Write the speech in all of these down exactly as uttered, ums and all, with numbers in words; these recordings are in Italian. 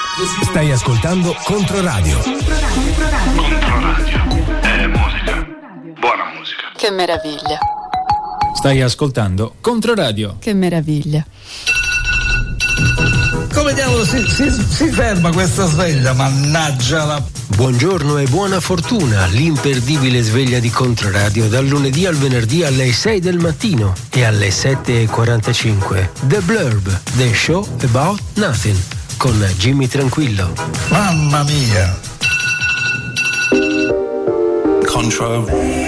Stai ascoltando Controradio. Controradio. Controradio. È musica. Buona musica. Che meraviglia. Stai ascoltando Controradio. Che meraviglia. Come diavolo si, si, si ferma questa sveglia? Mannaggia la... Buongiorno e buona fortuna, l'imperdibile sveglia di Controradio dal lunedì al venerdì alle sei del mattino e alle sette e quarantacinque. The Blurb, The Show About Nothing, con Jimmy Tranquillo. Mamma mia! Contro.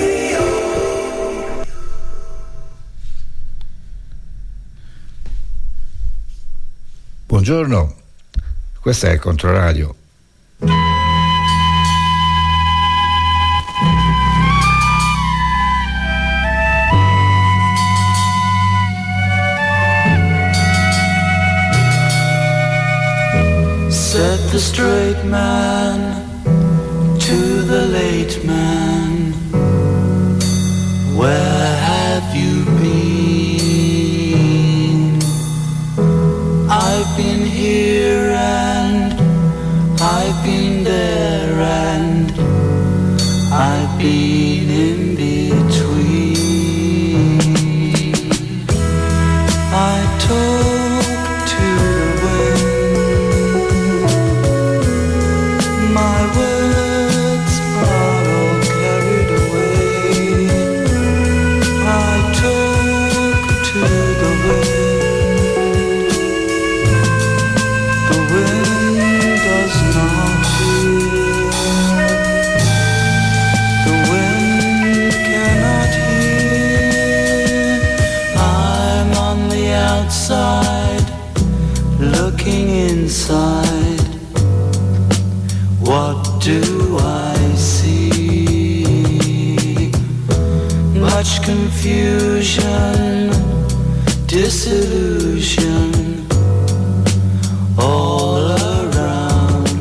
Buongiorno, questa è Controradio. Said the straight man to the late man, where have you been? I've been here and I've been there and I've been in between. I talk to the wind, my words are all carried away. I talk to the wind, the wind does not hear, the wind cannot hear. I'm on the outside, looking inside. What do I see? Much confusion, disillusion all around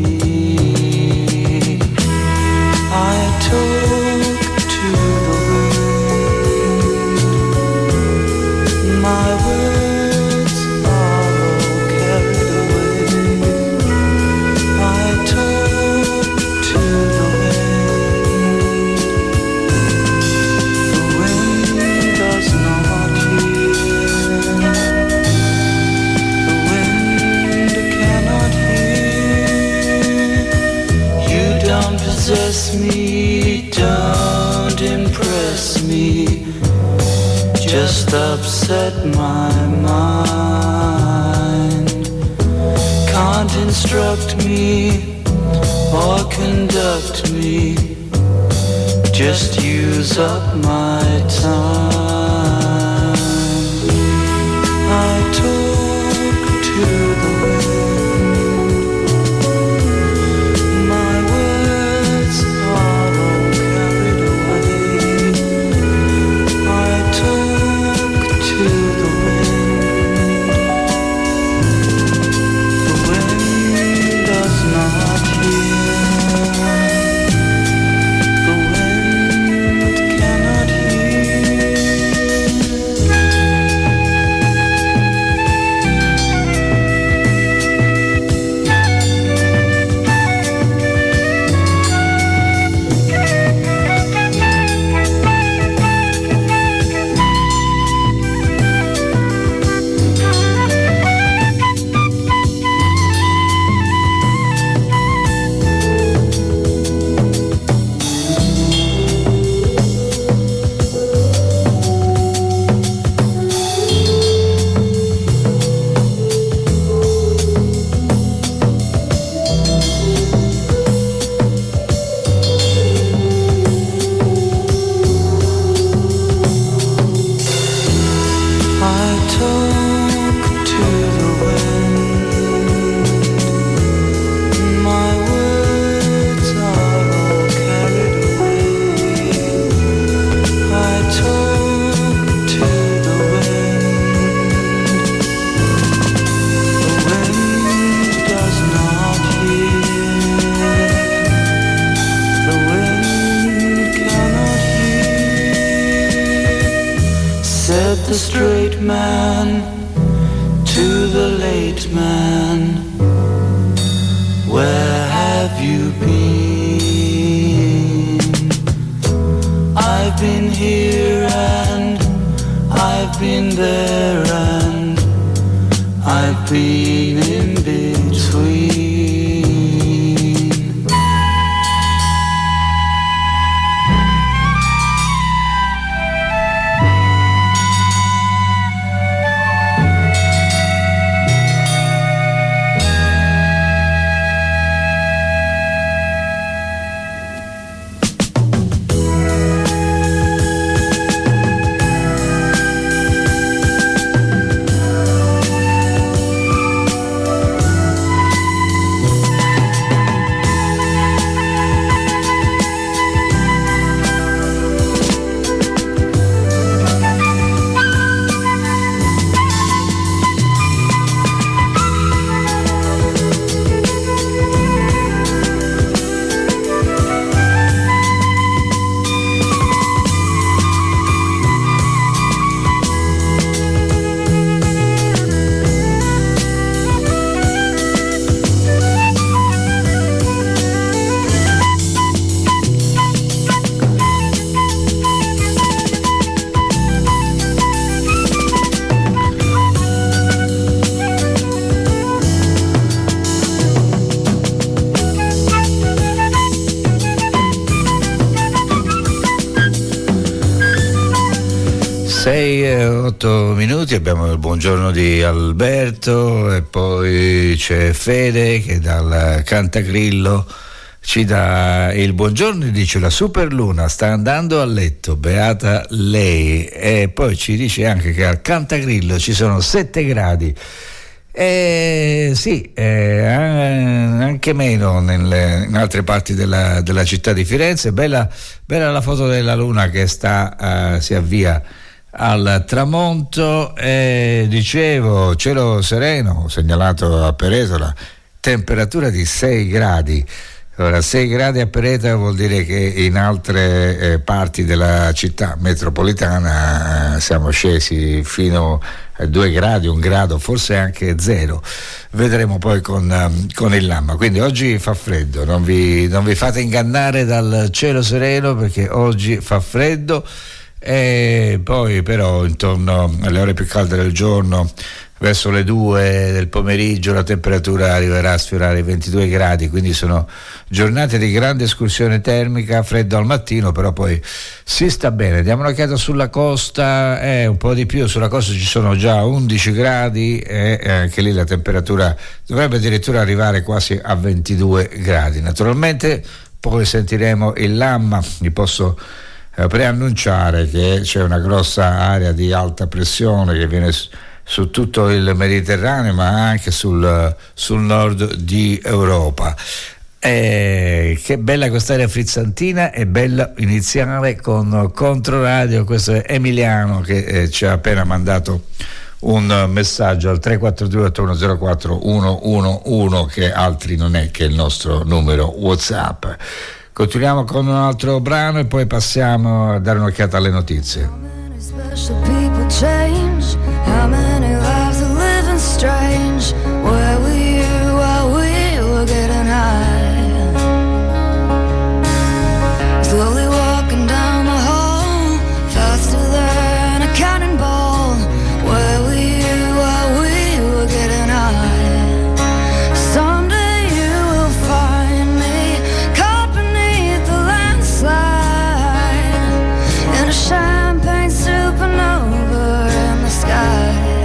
me. I talk to the wind, my words are all carried away. I talk to the wind, the wind does not hear, the wind cannot hear. You don't possess me, don't impress me, just upset my mind. Can't instruct me or conduct me, just use up my time. I talk to the wind, my words are all carried away. I talk to the wind, the wind does not hear, the wind cannot hear. everything in between. otto minuti, abbiamo il buongiorno di Alberto e poi c'è Fede che dal Cantagrillo ci dà il buongiorno e dice: la Superluna sta andando a letto, beata lei. E poi ci dice anche che al Cantagrillo ci sono sette gradi. Eh, sì, eh, anche meno nelle, in altre parti della, della città di Firenze. Bella, bella la foto della luna che sta, uh, si avvia al tramonto. Eh, dicevo, cielo sereno, segnalato a Peretola, temperatura di sei gradi. Ora, sei gradi a Peretola vuol dire che in altre eh, parti della città metropolitana eh, siamo scesi fino a due gradi, un grado, forse anche zero. Vedremo poi con, um, con il Lamma. Quindi oggi fa freddo, non vi, non vi fate ingannare dal cielo sereno, perché oggi fa freddo. E poi però intorno alle ore più calde del giorno, verso le due del pomeriggio, la temperatura arriverà a sfiorare i ventidue gradi, quindi sono giornate di grande escursione termica, freddo al mattino, però poi si sta bene. Diamo un'occhiata sulla costa, eh, un po' di più, sulla costa ci sono già undici gradi e eh, anche lì la temperatura dovrebbe addirittura arrivare quasi a ventidue gradi. Naturalmente poi sentiremo il Lamma, vi posso preannunciare che c'è una grossa area di alta pressione che viene su, su tutto il Mediterraneo, ma anche sul, sul nord di Europa. Eh, che bella quest'area frizzantina, è bella iniziare con Controradio. Questo è Emiliano che eh, ci ha appena mandato un messaggio al tre quattro due otto uno zero quattro uno uno uno, che altri non è che il nostro numero WhatsApp. Continuiamo con un altro brano e poi passiamo a dare un'occhiata alle notizie. How many special people change? How many lives are living strange? Where were you while we were getting high? Slowly walking down the hall, faster than a cannonball. Where were you while we were getting high? Someday you will find me caught beneath the landslide in a champagne supernova in the sky.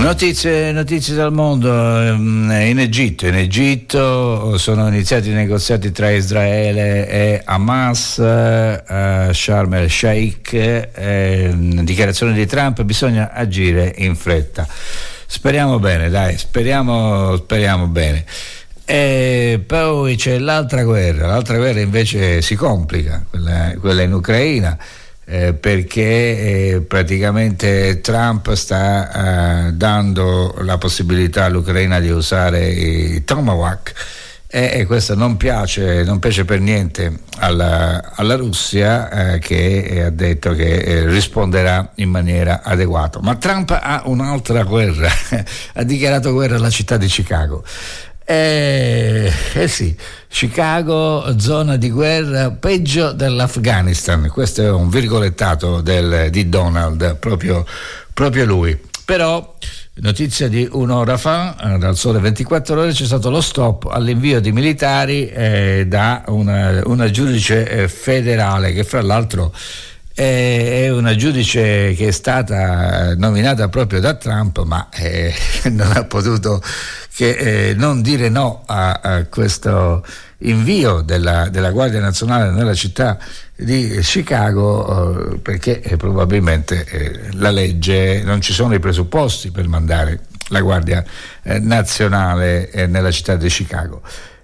Notizie, notizie dal mondo. In Egitto, in Egitto sono iniziati i negoziati tra Israele e Hamas a Sharm el Sheikh. Eh, dichiarazione di Trump: bisogna agire in fretta. Speriamo bene, dai, speriamo, speriamo bene. E poi c'è l'altra guerra, l'altra guerra invece si complica, quella, quella in Ucraina. Eh, perché eh, praticamente Trump sta eh, dando la possibilità all'Ucraina di usare i Tomahawk e, e questo non piace, non piace per niente alla, alla Russia, eh, che ha detto che eh, risponderà in maniera adeguata. Ma Trump ha un'altra guerra, ha dichiarato guerra alla città di Chicago. Eh, eh sì, Chicago, zona di guerra peggio dell'Afghanistan. Questo è un virgolettato del, di Donald, proprio, proprio lui. Però, notizia di un'ora fa, eh, dal Sole ventiquattro Ore, c'è stato lo stop all'invio di militari eh, da una, una giudice eh, federale che fra l'altro è una giudice che è stata nominata proprio da Trump, ma eh, non ha potuto che eh, non dire no a, a questo invio della, della Guardia Nazionale nella città di Chicago, eh, perché eh, probabilmente eh, la legge, non ci sono i presupposti per mandare la Guardia eh, Nazionale eh, nella città di Chicago.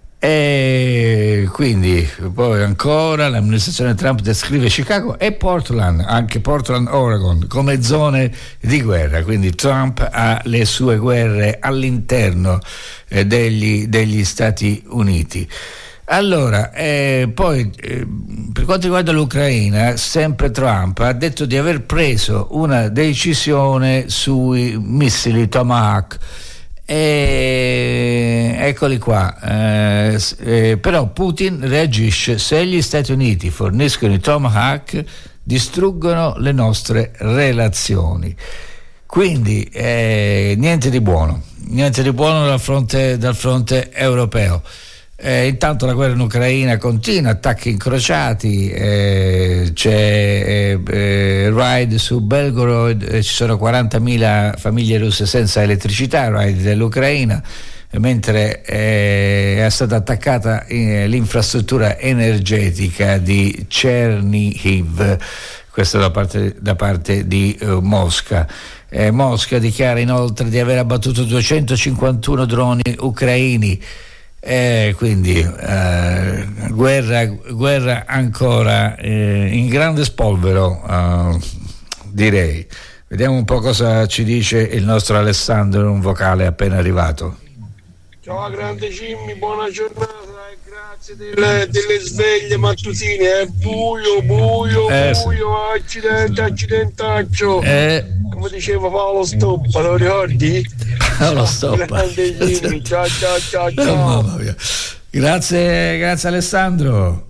E quindi poi ancora l'amministrazione Trump descrive Chicago e Portland, anche Portland, Oregon, come zone di guerra. Quindi Trump ha le sue guerre all'interno eh, degli, degli Stati Uniti. Allora, eh, poi eh, per quanto riguarda l'Ucraina, sempre Trump ha detto di aver preso una decisione sui missili Tomahawk. E eccoli qua, eh, eh, però Putin reagisce: se gli Stati Uniti forniscono i Tomahawk distruggono le nostre relazioni. Quindi eh, niente di buono, niente di buono dal fronte, dal fronte europeo. Eh, intanto la guerra in Ucraina continua, attacchi incrociati, eh, c'è eh, eh, raid su Belgorod, eh, ci sono quarantamila famiglie russe senza elettricità, raid dell'Ucraina, mentre eh, è stata attaccata eh, l'infrastruttura energetica di Chernihiv, questo da parte, da parte di uh, Mosca. Eh, Mosca dichiara inoltre di aver abbattuto duecentocinquantuno droni ucraini. Eh, quindi eh, guerra, guerra ancora eh, in grande spolvero, eh, direi. Vediamo un po' cosa ci dice il nostro Alessandro, un vocale appena arrivato. Ciao grande Jimmy, buona giornata e grazie delle, delle sveglie mattutine. È buio, buio, eh, buio, sì. Accidente, accidentaccio. Eh. Come diceva Paolo Stoppa, lo ricordi? Paolo Stoppa. Grande Jimmy, ciao ciao ciao ciao. Oh, mamma mia. Grazie, grazie Alessandro.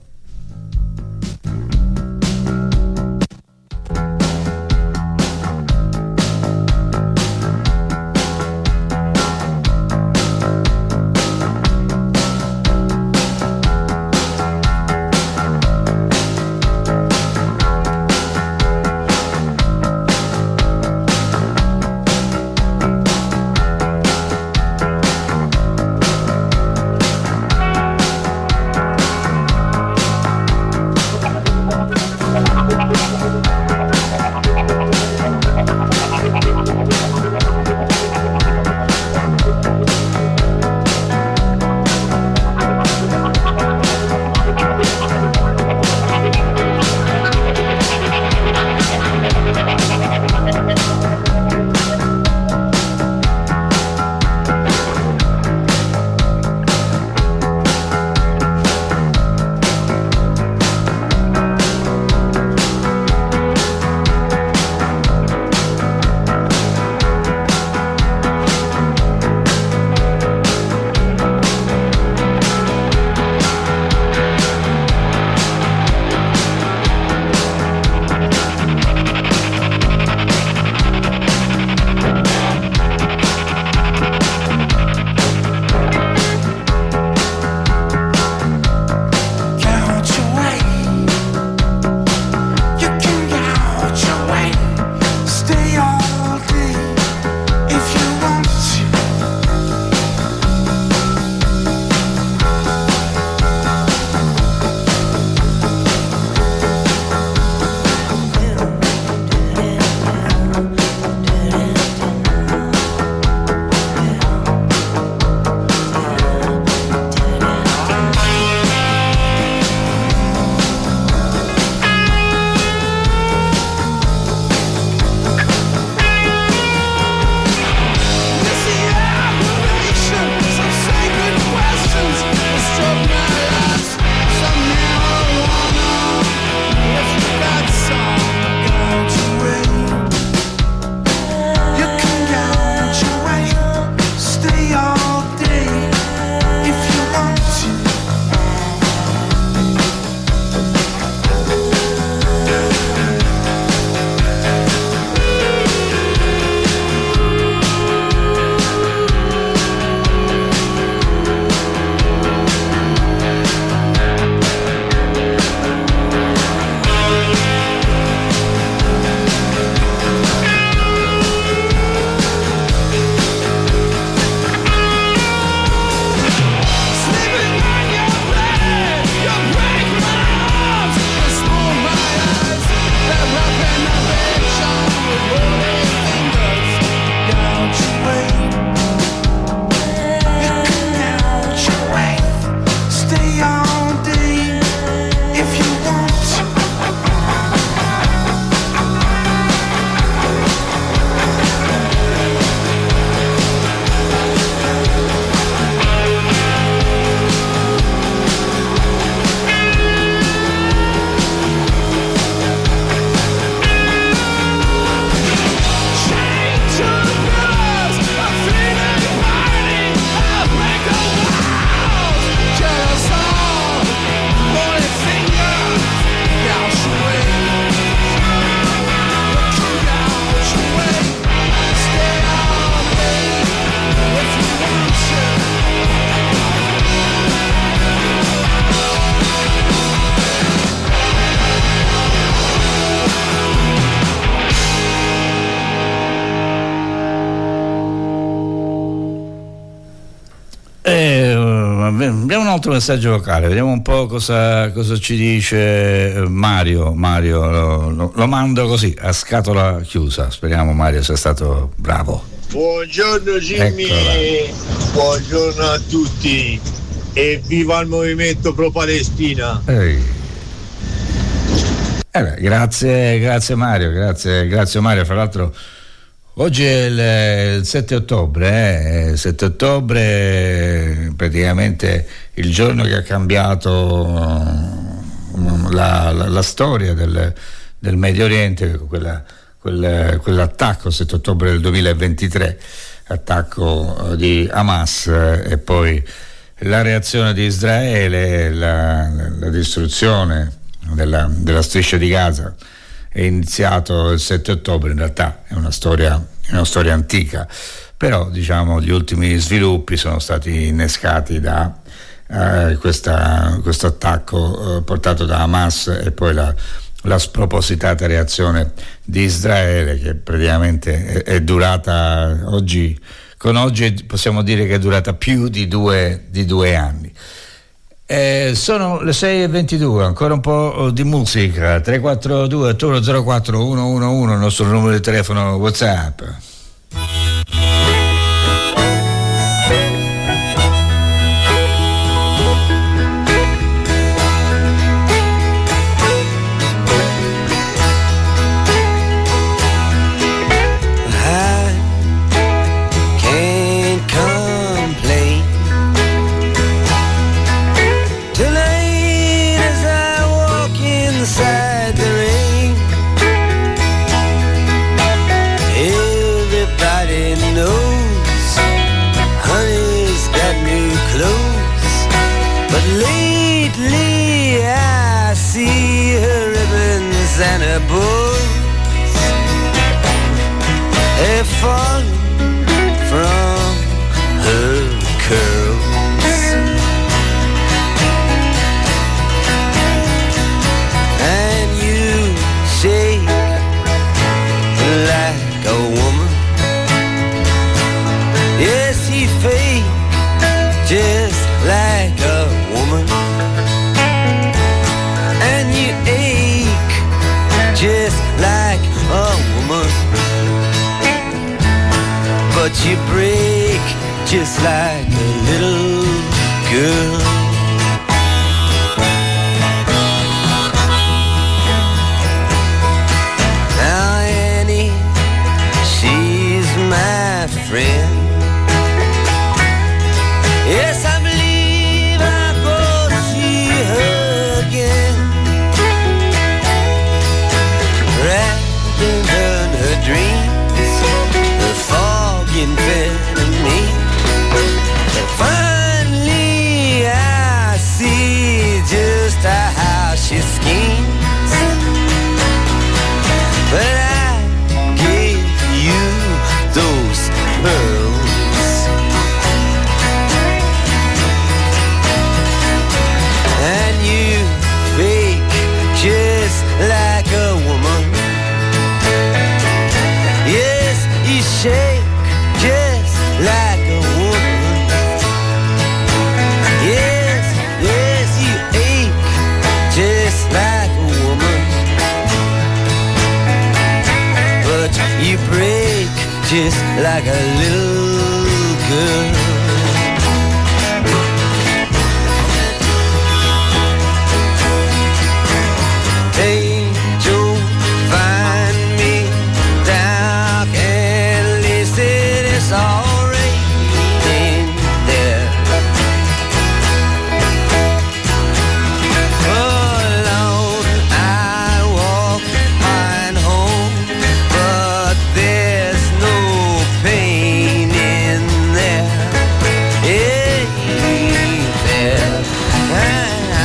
abbiamo un altro messaggio vocale, vediamo un po' cosa, cosa ci dice Mario. Mario lo, lo, lo mando così a scatola chiusa, speriamo Mario sia stato bravo. Buongiorno Jimmy. Eccola. Buongiorno a tutti e viva il movimento pro Palestina. Ehi. Eh beh, grazie, grazie Mario, grazie, grazie Mario. Fra l'altro oggi è il, il sette ottobre, eh? sette ottobre, praticamente il giorno che ha cambiato la, la, la storia del, del Medio Oriente, quella, quel, quell'attacco sette ottobre del duemilaventitré, attacco di Hamas, e poi la reazione di Israele, la, la distruzione della, della striscia di Gaza. È iniziato il sette ottobre, in realtà è una storia, è una storia antica, però diciamo gli ultimi sviluppi sono stati innescati da eh, questa, questo attacco eh, portato da Hamas, e poi la, la spropositata reazione di Israele, che praticamente è, è durata oggi, con oggi possiamo dire che è durata più di due, di due anni. Eh, sono le sei e ventidue, ancora un po' di musica. Tre quattro due otto zero quattro uno uno uno, il nostro numero di telefono WhatsApp. And her bows have fallen from her curls, and you shake like a woman. Yes, you fake just like a woman, and you ache just like a woman, but you break just like a little girl. Now Annie, she's my friend. Yes, I believe I'll go see her again. In her dreams, the fog enveloped me, and finally I see just how she schemes. But I gave you those pearls, and you fake just like a woman. You shake just like a woman. Yes, yes, you ache just like a woman, but you break just like a little girl. Angel, find me dark and listed, it's all raining there. Alone I walk mine home, but there's no pain in there. Hey, there. And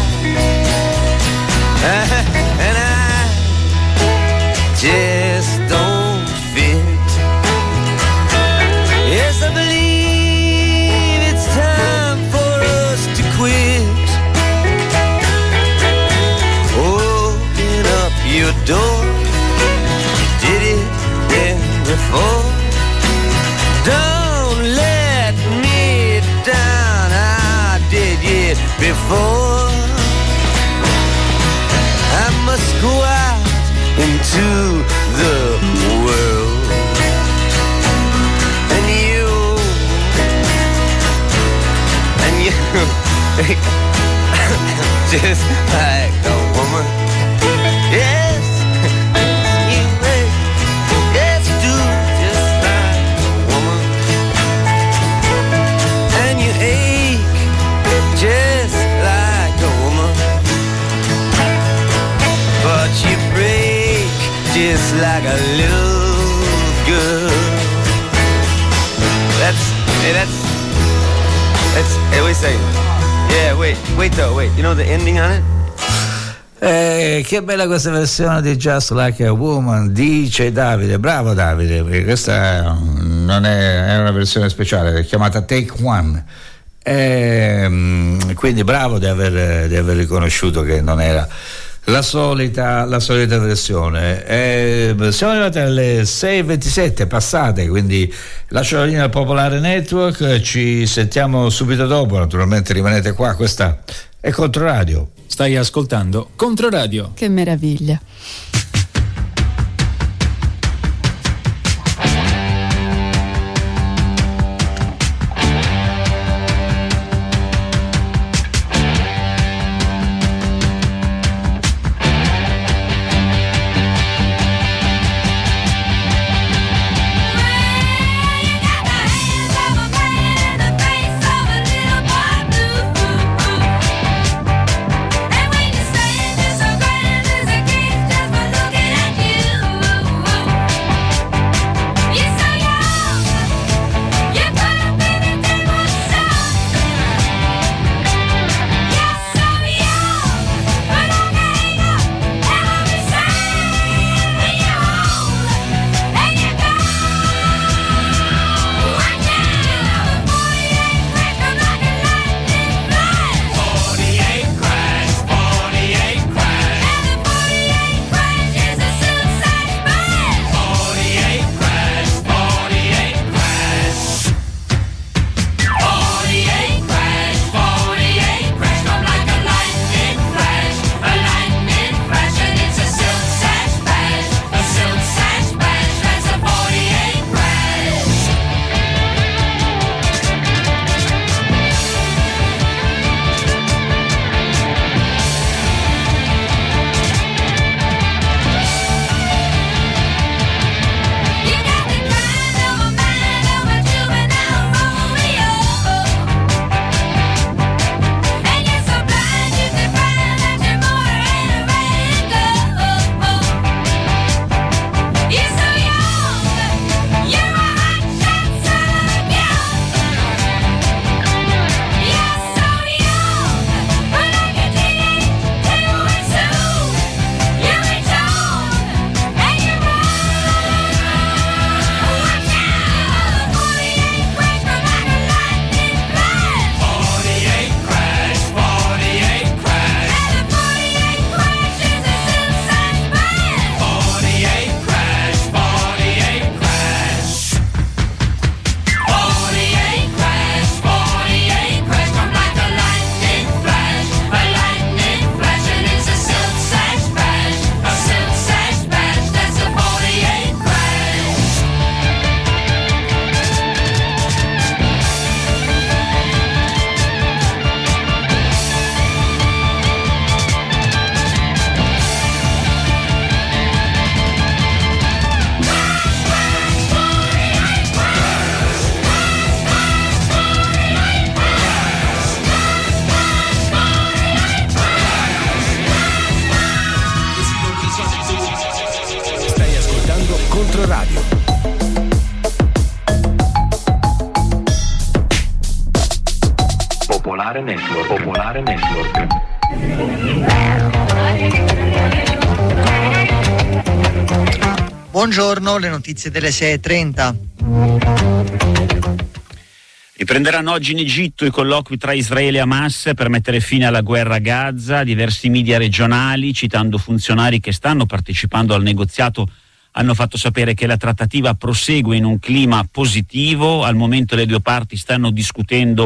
I, and I just don't fit. before. I must go out into the world, and you, and you, just like a woman. Yes, you make, yes, do just like a woman, and you ache just like a woman, but you break just like a little girl. That's, hey, that's, that's, hey, wait a second. Yeah, wait, wait though, wait. You know the ending on it? Eh, che bella questa versione di Just Like a Woman, dice Davide. Bravo Davide, perché questa non è, è una versione speciale, è chiamata Take One. Eh, quindi bravo di aver, di aver riconosciuto che non era la solita, la solita versione. Eh, siamo arrivati alle sei e ventisette passate, quindi lascio la linea al Popolare Network, ci sentiamo subito dopo, naturalmente rimanete qua, questa è Controradio. Stai ascoltando Controradio. Che meraviglia. Controradio. Popolare Network. Popolare Network. Buongiorno, le notizie delle sei e trenta. Riprenderanno oggi in Egitto i colloqui tra Israele e Hamas per mettere fine alla guerra a Gaza. Diversi media regionali, citando funzionari che stanno partecipando al negoziato, hanno fatto sapere che la trattativa prosegue in un clima positivo. Al momento le due parti stanno discutendo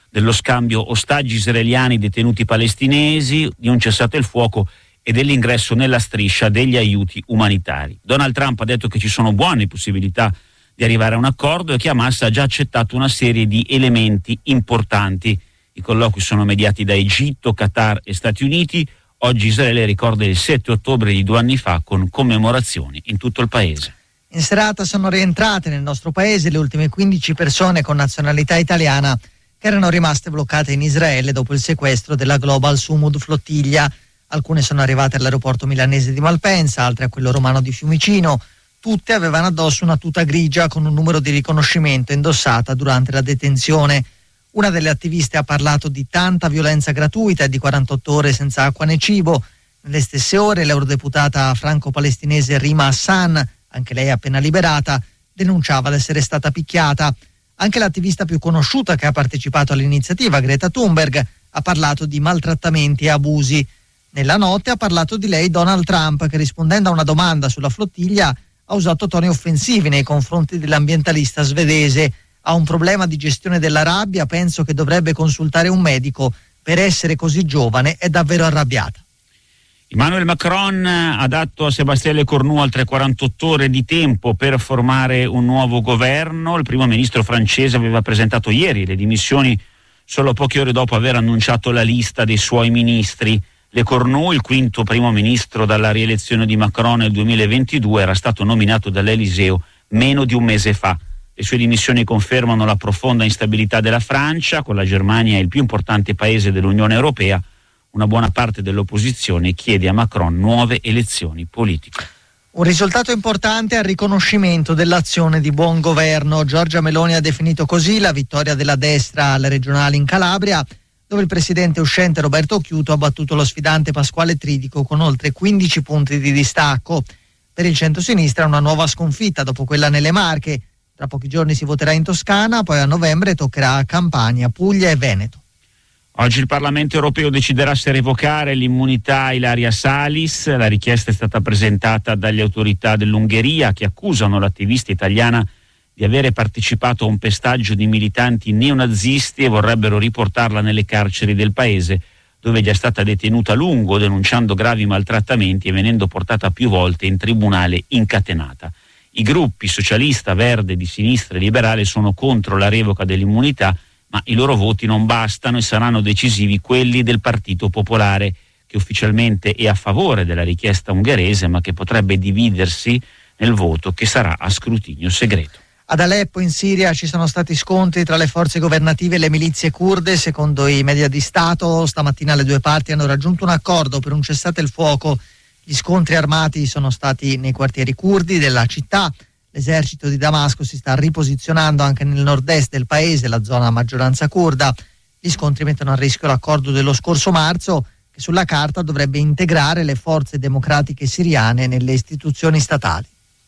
dello scambio ostaggi israeliani detenuti palestinesi, di un cessate il fuoco e dell'ingresso nella striscia degli aiuti umanitari. Donald Trump ha detto che ci sono buone possibilità di arrivare a un accordo e che Hamas ha già accettato una serie di elementi importanti. I colloqui sono mediati da Egitto, Qatar e Stati Uniti. Oggi Israele ricorda il sette ottobre di due anni fa con commemorazioni in tutto il paese. In serata sono rientrate nel nostro paese le ultime quindici persone con nazionalità italiana che erano rimaste bloccate in Israele dopo il sequestro della Global Sumud Flottiglia. Alcune sono arrivate all'aeroporto milanese di Malpensa, altre a quello romano di Fiumicino. Tutte avevano addosso una tuta grigia con un numero di riconoscimento indossata durante la detenzione. Una delle attiviste ha parlato di tanta violenza gratuita e di quarantotto ore senza acqua né cibo. Nelle stesse ore l'eurodeputata franco-palestinese Rima Hassan, anche lei appena liberata, denunciava d'essere stata picchiata. Anche l'attivista più conosciuta che ha partecipato all'iniziativa, Greta Thunberg, ha parlato di maltrattamenti e abusi. Nella notte ha parlato di lei Donald Trump, che rispondendo a una domanda sulla flottiglia ha usato toni offensivi nei confronti dell'ambientalista svedese. Ha un problema di gestione della rabbia, penso che dovrebbe consultare un medico. Per essere così giovane è davvero arrabbiata. Emmanuel Macron ha dato a Sébastien Lecornu altre quarantotto ore di tempo per formare un nuovo governo. Il primo ministro francese aveva presentato ieri le dimissioni solo poche ore dopo aver annunciato la lista dei suoi ministri. Lecornu, il quinto primo ministro dalla rielezione di Macron nel duemilaventidue, era stato nominato dall'Eliseo meno di un mese fa. Le sue dimissioni confermano la profonda instabilità della Francia, con la Germania il più importante paese dell'Unione Europea. Una buona parte dell'opposizione chiede a Macron nuove elezioni politiche. Un risultato importante al riconoscimento dell'azione di buon governo. Giorgia Meloni ha definito così la vittoria della destra alle regionali in Calabria, dove il presidente uscente Roberto Occhiuto ha battuto lo sfidante Pasquale Tridico con oltre quindici punti di distacco. Per il centrosinistra una nuova sconfitta dopo quella nelle Marche. Tra pochi giorni si voterà in Toscana, poi a novembre toccherà a Campania, Puglia e Veneto. Oggi il Parlamento europeo deciderà se revocare l'immunità a Ilaria Salis. La richiesta è stata presentata dalle autorità dell'Ungheria, che accusano l'attivista italiana di avere partecipato a un pestaggio di militanti neonazisti e vorrebbero riportarla nelle carceri del paese, dove è già stata detenuta a lungo, denunciando gravi maltrattamenti e venendo portata più volte in tribunale incatenata. I gruppi socialista, verde, di sinistra e liberale sono contro la revoca dell'immunità, ma i loro voti non bastano e saranno decisivi quelli del Partito Popolare, che ufficialmente è a favore della richiesta ungherese, ma che potrebbe dividersi nel voto che sarà a scrutinio segreto. Ad Aleppo in Siria ci sono stati scontri tra le forze governative e le milizie kurde. Secondo i media di Stato, stamattina le due parti hanno raggiunto un accordo per un cessate il fuoco. Gli scontri armati sono stati nei quartieri curdi della città. L'esercito di Damasco si sta riposizionando anche nel nord-est del paese, la zona a maggioranza curda. Gli scontri mettono a rischio l'accordo dello scorso marzo, che sulla carta dovrebbe integrare le forze democratiche siriane nelle istituzioni statali.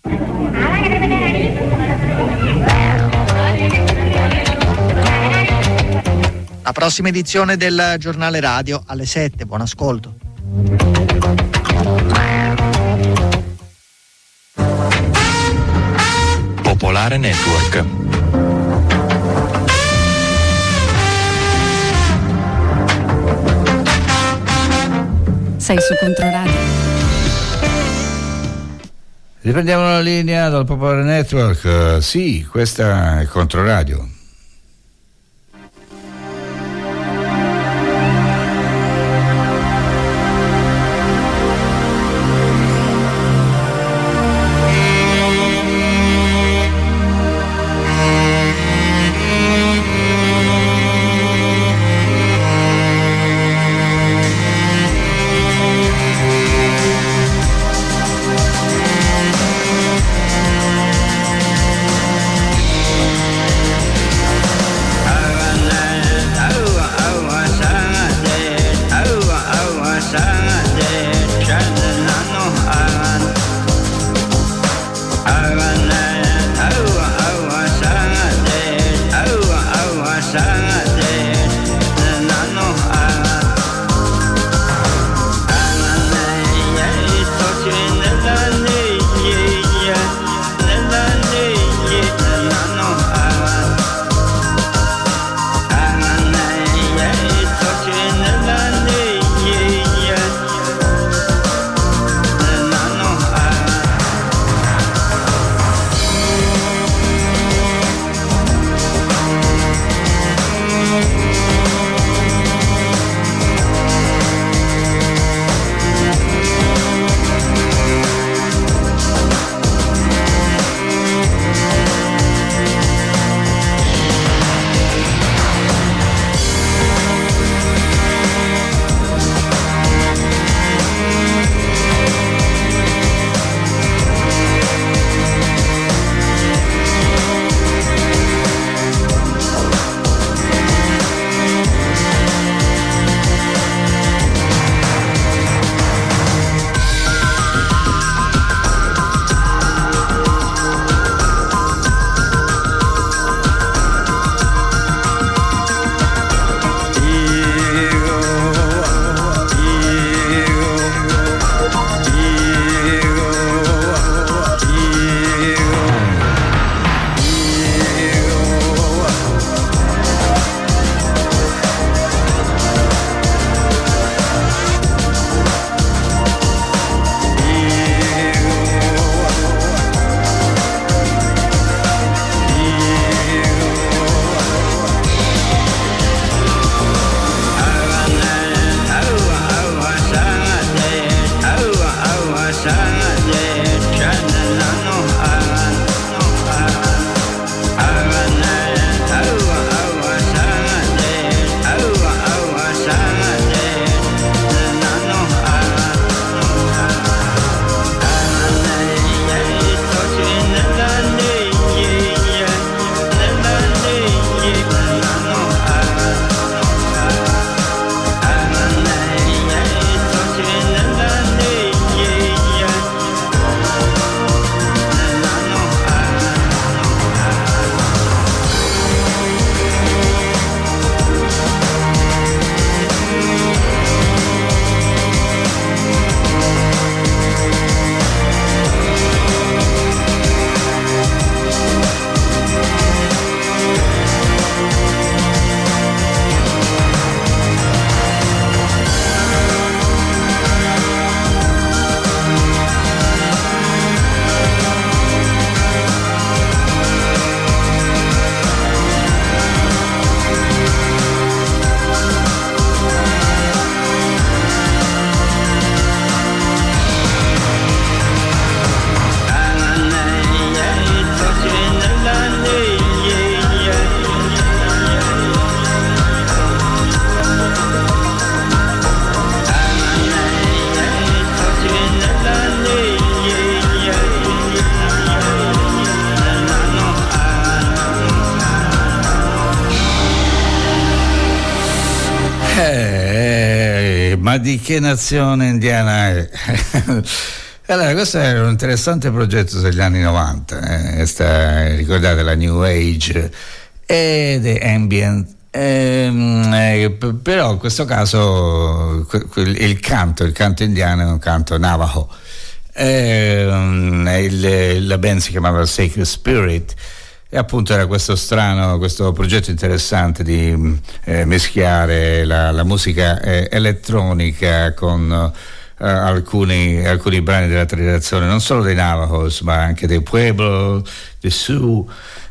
La prossima edizione del giornale radio alle sette. Buon ascolto. Popolare Network. Sei su Controradio. Riprendiamo la linea dal Popolare Network. Uh, sì, questa è Controradio. Eh, ma di che nazione indiana è? Allora, questo era un interessante progetto degli anni novanta, eh, sta, ricordate la New Age e The Ambient, ehm, eh, però in questo caso il canto, il canto indiano è un canto Navajo, eh, il, la band si chiamava Sacred Spirit e appunto era questo strano, questo progetto interessante di eh, mischiare la, la musica eh, elettronica con Uh, alcuni, alcuni brani della tradizione non solo dei Navajos ma anche dei Pueblo, dei Sioux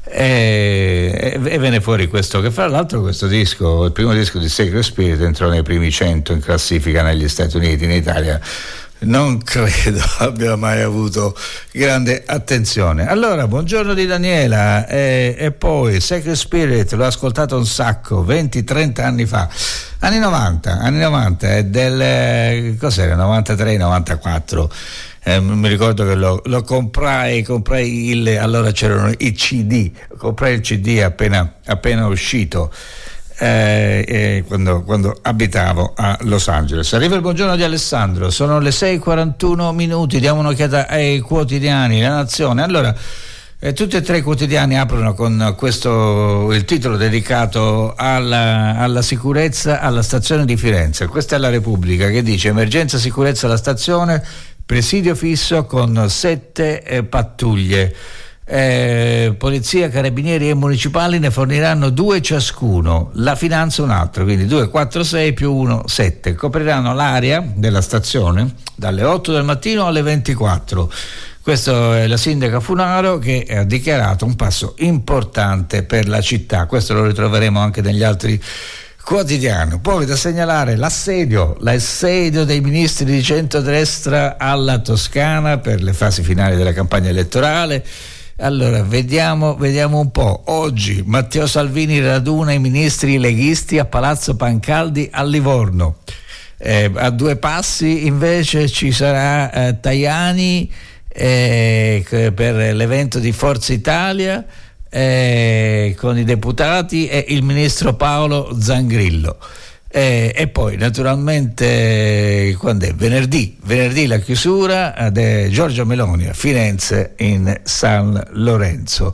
e, e, e venne fuori questo, che fra l'altro questo disco, il primo disco di Sacred Spirit, entrò nei primi cento in classifica negli Stati Uniti. In Italia non credo abbia mai avuto grande attenzione. Allora, buongiorno di Daniela, e, e poi Sacred Spirit l'ho ascoltato un sacco venti trenta anni fa, anni novanta, anni novanta, è del cos'era, novantatré novantaquattro. Eh, mi ricordo che lo, lo comprai, comprai il, allora c'erano i C D, comprai il C D appena, appena uscito. Eh, eh, quando, quando abitavo a Los Angeles. Arriva il buongiorno di Alessandro, sono le sei e quarantuno minuti, diamo un'occhiata ai quotidiani, La Nazione. Allora, eh, tutti e tre i quotidiani aprono con questo, il titolo dedicato alla, alla sicurezza alla stazione di Firenze. Questa è la Repubblica che dice: emergenza sicurezza alla stazione, presidio fisso con sette eh, pattuglie. Eh, polizia, carabinieri e municipali ne forniranno due ciascuno, la finanza un altro, quindi due, quattro, sei più uno, sette. Copriranno l'area della stazione dalle otto del mattino alle ventiquattro. Questo è la sindaca Funaro che ha dichiarato un passo importante per la città. Questo lo ritroveremo anche negli altri quotidiani. Poi da segnalare l'assedio, l'assedio dei ministri di centrodestra alla Toscana per le fasi finali della campagna elettorale. Allora, vediamo, vediamo un po'. Oggi Matteo Salvini raduna i ministri leghisti a Palazzo Pancaldi a Livorno. Eh, a due passi invece ci sarà eh, Tajani eh, per l'evento di Forza Italia eh, con i deputati e il ministro Paolo Zangrillo. Eh, e poi naturalmente quando è? Venerdì, venerdì la chiusura di Giorgia Meloni a Firenze in San Lorenzo.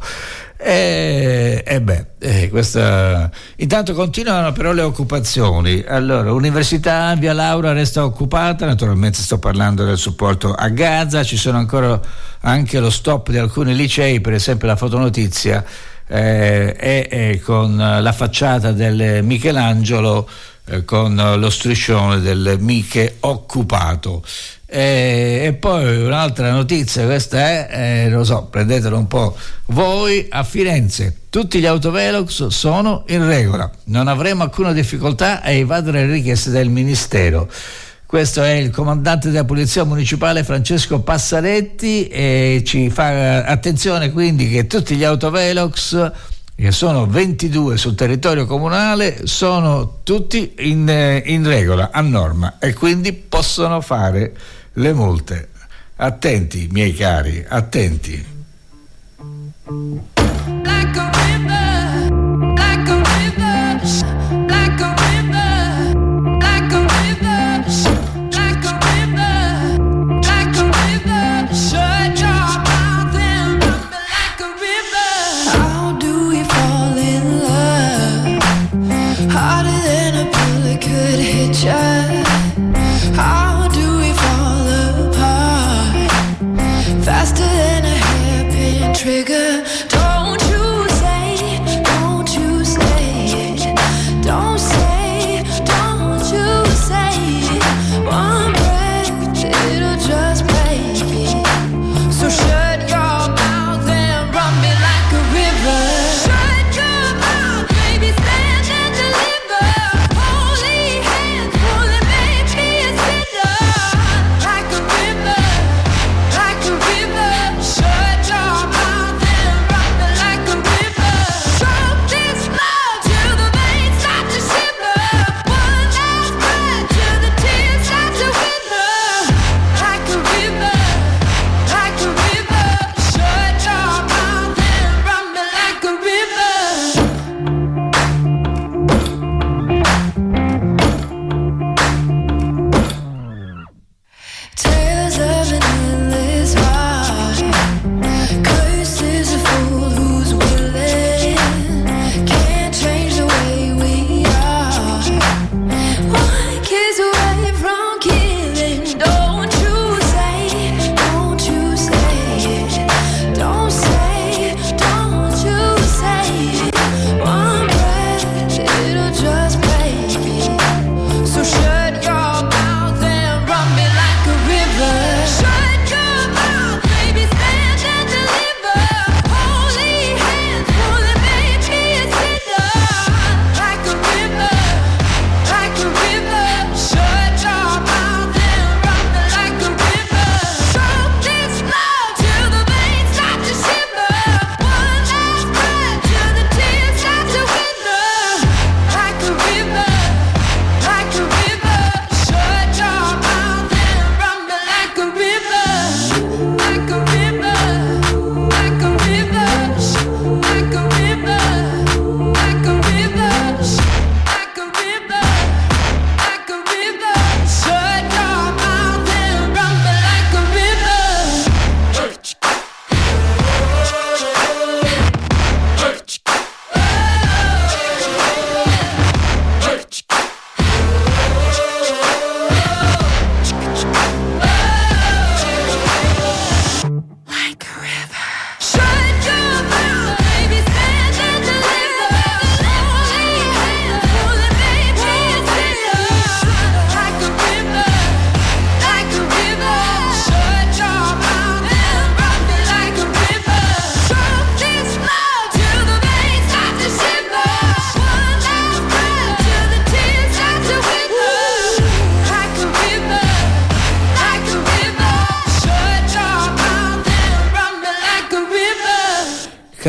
E, e beh, eh, questa... intanto continuano però le occupazioni. Allora, Università Via Laura resta occupata, naturalmente sto parlando del supporto a Gaza, ci sono ancora anche lo stop di alcuni licei, per esempio la Fotonotizia eh, è, è con la facciata del Michelangelo eh, con lo striscione del Miche occupato. E, e poi un'altra notizia, questa è, eh, lo so, prendetelo un po' voi, a Firenze tutti gli autovelox sono in regola, non avremo alcuna difficoltà a evadere le richieste del Ministero. Questo è il comandante della Polizia Municipale Francesco Passaretti, e ci fa attenzione quindi che tutti gli autovelox, che sono ventidue sul territorio comunale, sono tutti in, in regola, a norma, e quindi possono fare le multe. Attenti, miei cari, attenti. Like a river, like a river, like a river, like a river, like a river, like a river. Shut your mouth and run me like a river. How do we fall in love? Harder than a bullet could hit you. How do we fall apart? Faster than a hairpin trigger. Don't you say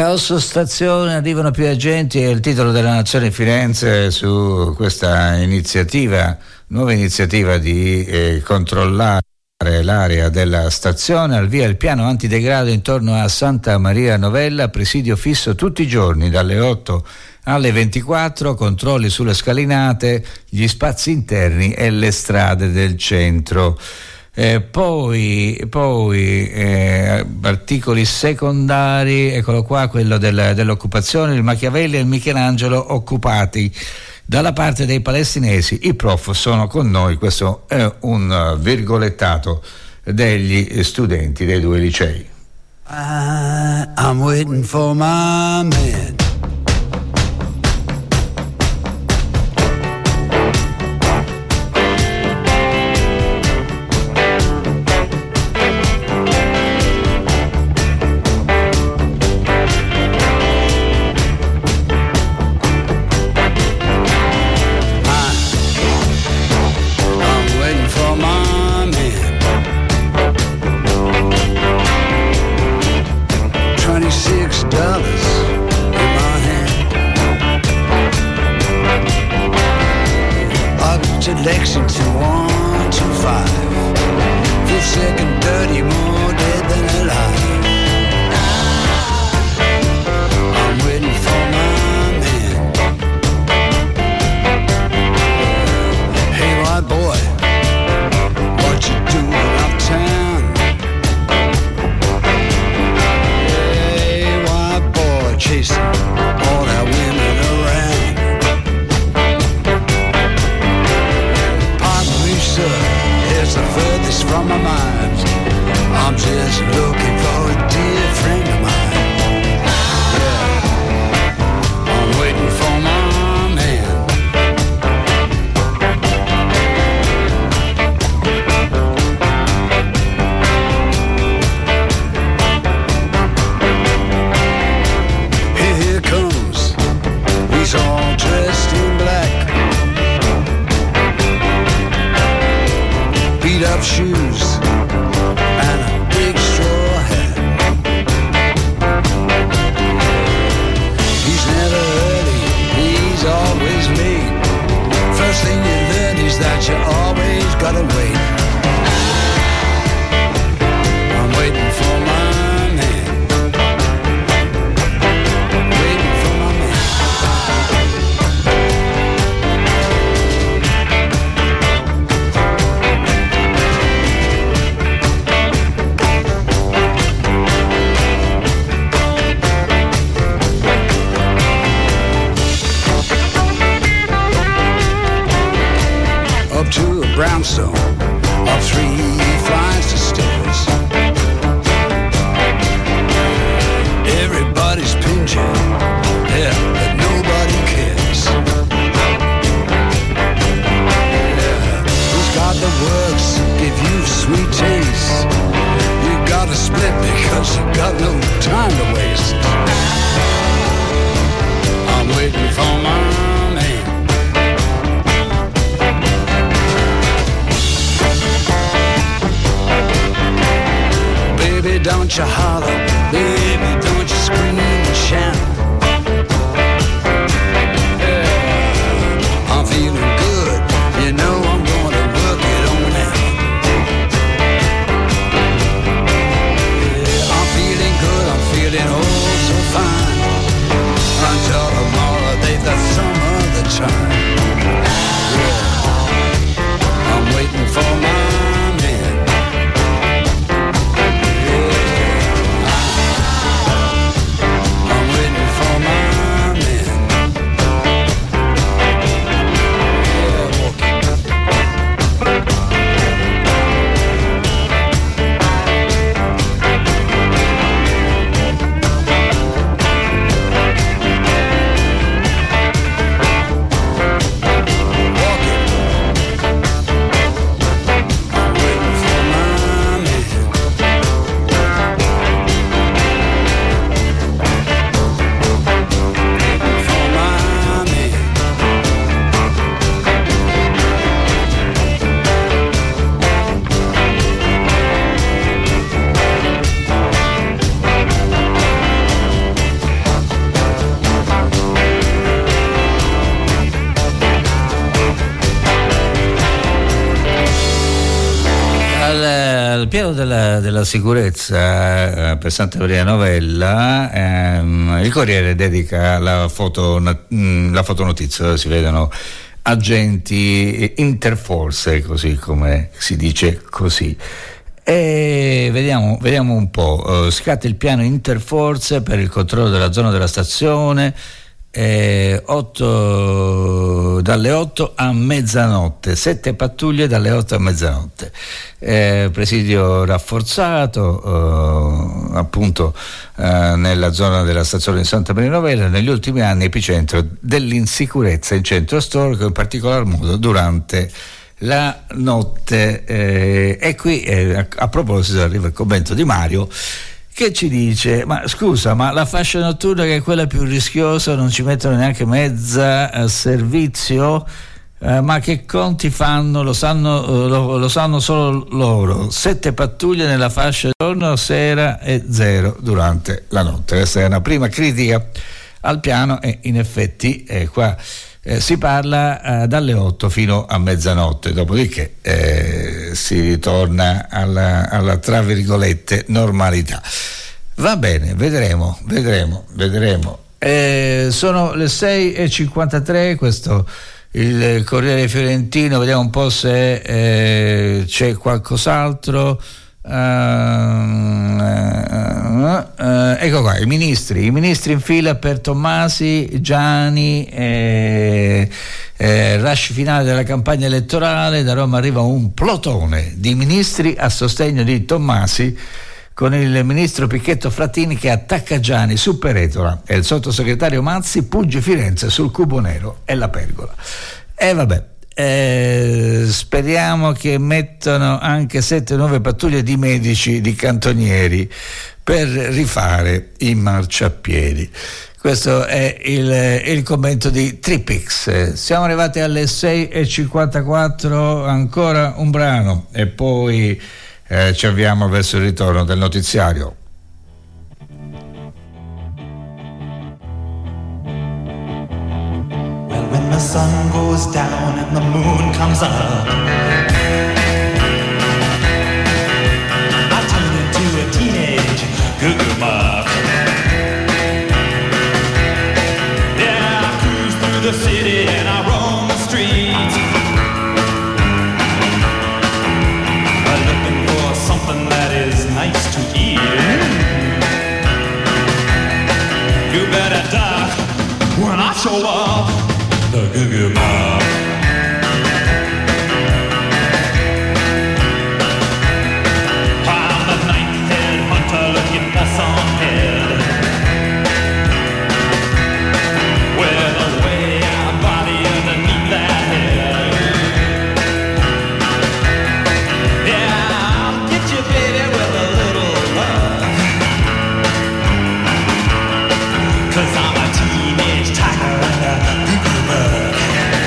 Caos stazione, arrivano più agenti, è il titolo della Nazione Firenze su questa iniziativa, nuova iniziativa di eh, controllare l'area della stazione. Al via il piano antidegrado intorno a Santa Maria Novella, presidio fisso tutti i giorni dalle otto alle ventiquattro, controlli sulle scalinate, gli spazi interni e le strade del centro. Eh, poi poi eh, articoli secondari, eccolo qua, quello del, dell'occupazione, il Machiavelli e il Michelangelo occupati. Dalla parte dei palestinesi i prof sono con noi, questo è un virgolettato degli studenti dei due licei. I, I'm waiting for my man. Lexington one two five, fifth second dirty, more dead than alive. I'm waiting for my man. Hey white boy, what you doing uptown? Hey white boy, chasing all that women around. It's the furthest from my mind. I'm just looking for a dear friend of mine. Yeah, I'm waiting for my man. Here, here comes, he's all dressed in black. Beat up shoes and a big straw hat. He's never early, he's always late. First thing you learn is that you always gotta wait. I'm waiting for my man. Waiting for my man. Up to a brownstone, up three flights of stairs. Everybody's pinching, yeah, but nobody cares. Yeah, who's got the works, give you sweet taste? You gotta split because you got no time to waste. I'm waiting for my man. Baby, don't you holler, baby, don't you scream and shout. Yeah, I'm feeling good, you know I'm gonna work it on out. Yeah, I'm feeling good, I'm feeling oh so fine. Until tomorrow they've got some other time. Yeah, I'm waiting for my man. il piano della, della sicurezza eh, per Santa Maria Novella, ehm, il Corriere dedica la, foto, la fotonotizia dove si vedono agenti interforze, così come si dice così. E vediamo, vediamo un po'. Uh, scatta il piano interforze per il controllo della zona della stazione. Eh, otto, dalle otto a mezzanotte, sette pattuglie dalle otto a mezzanotte, eh, presidio rafforzato eh, appunto eh, nella zona della stazione di Santa Maria Novella, negli ultimi anni epicentro dell'insicurezza in centro storico, in particolar modo durante la notte. Eh, e qui eh, a, a proposito arriva il commento di Mario, che ci dice: ma scusa, ma la fascia notturna, che è quella più rischiosa, non ci mettono neanche mezza a servizio? Eh, ma che conti fanno? Lo sanno, lo, lo sanno solo loro. Sette pattuglie nella fascia giorno, sera e zero durante la notte. Questa è una prima critica al piano, e in effetti eh, qua eh, si parla eh, dalle otto fino a mezzanotte, dopodiché eh, si ritorna alla, alla tra virgolette normalità. Va bene, vedremo, vedremo, vedremo. Eh, sono le sei e cinquantatré, questo il Corriere Fiorentino, vediamo un po' se eh, c'è qualcos'altro. Uh, uh, uh, ecco qua, i ministri i ministri in fila per Tommasi, Gianni, eh, eh, rush finale della campagna elettorale. Da Roma arriva un plotone di ministri a sostegno di Tommasi, con il ministro Picchetto Frattini che attacca Gianni su Peretola e il sottosegretario Mazzi Puggi Firenze sul Cubo Nero e la Pergola. E vabbè, Eh, speriamo che mettano anche sette nuove pattuglie di medici, di cantonieri, per rifare i marciapiedi. Questo è il, il commento di Tripix. Siamo arrivati alle sei e cinquantaquattro, ancora un brano e poi eh, ci avviamo verso il ritorno del notiziario. When the sun goes down and the moon comes up, I turn into a teenage goo-goo muck. Yeah, I cruise through the city and I roam the streets, looking for something that is nice to eat. You better duck when I show up, the goo-goo mob. I'm the ninth-head hunter looking for some head, with a way-out body underneath that head. Yeah, I'll get you, baby, with a little love, 'cause I'm a teenage tiger and a goo-goo bug.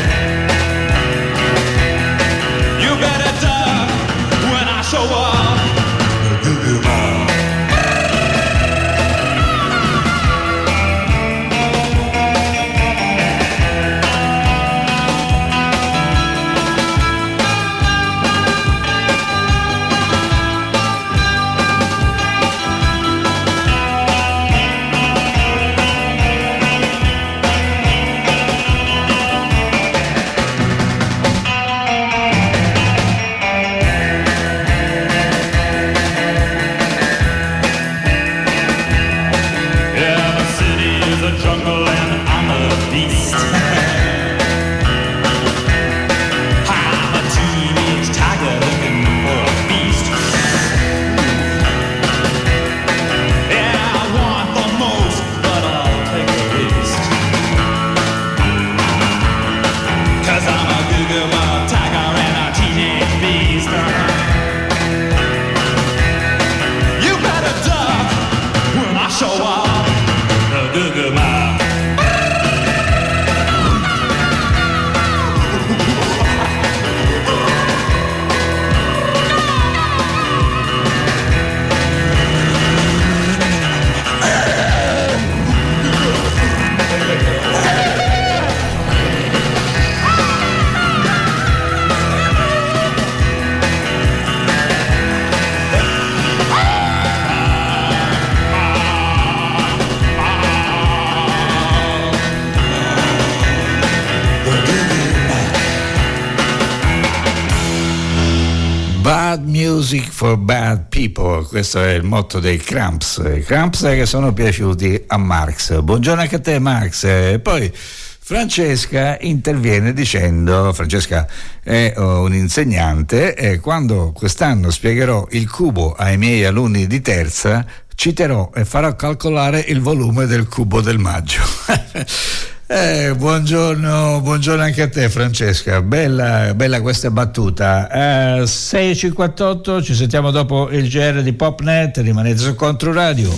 Bad music for bad people, questo è il motto dei Cramps, i Cramps che sono piaciuti a Marx. Buongiorno anche a te Marx. E poi Francesca interviene dicendo, Francesca è un'insegnante, e quando quest'anno spiegherò il cubo ai miei alunni di terza citerò e farò calcolare il volume del cubo del maggio. Eh, buongiorno, buongiorno anche a te Francesca, bella, bella questa battuta. Eh, sei e cinquantotto, ci sentiamo dopo il G R di Popnet, rimanete su Controradio.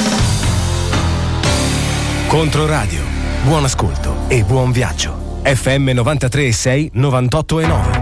Controradio, buon ascolto e buon viaggio. F M novantatré e sei, novantotto e nove.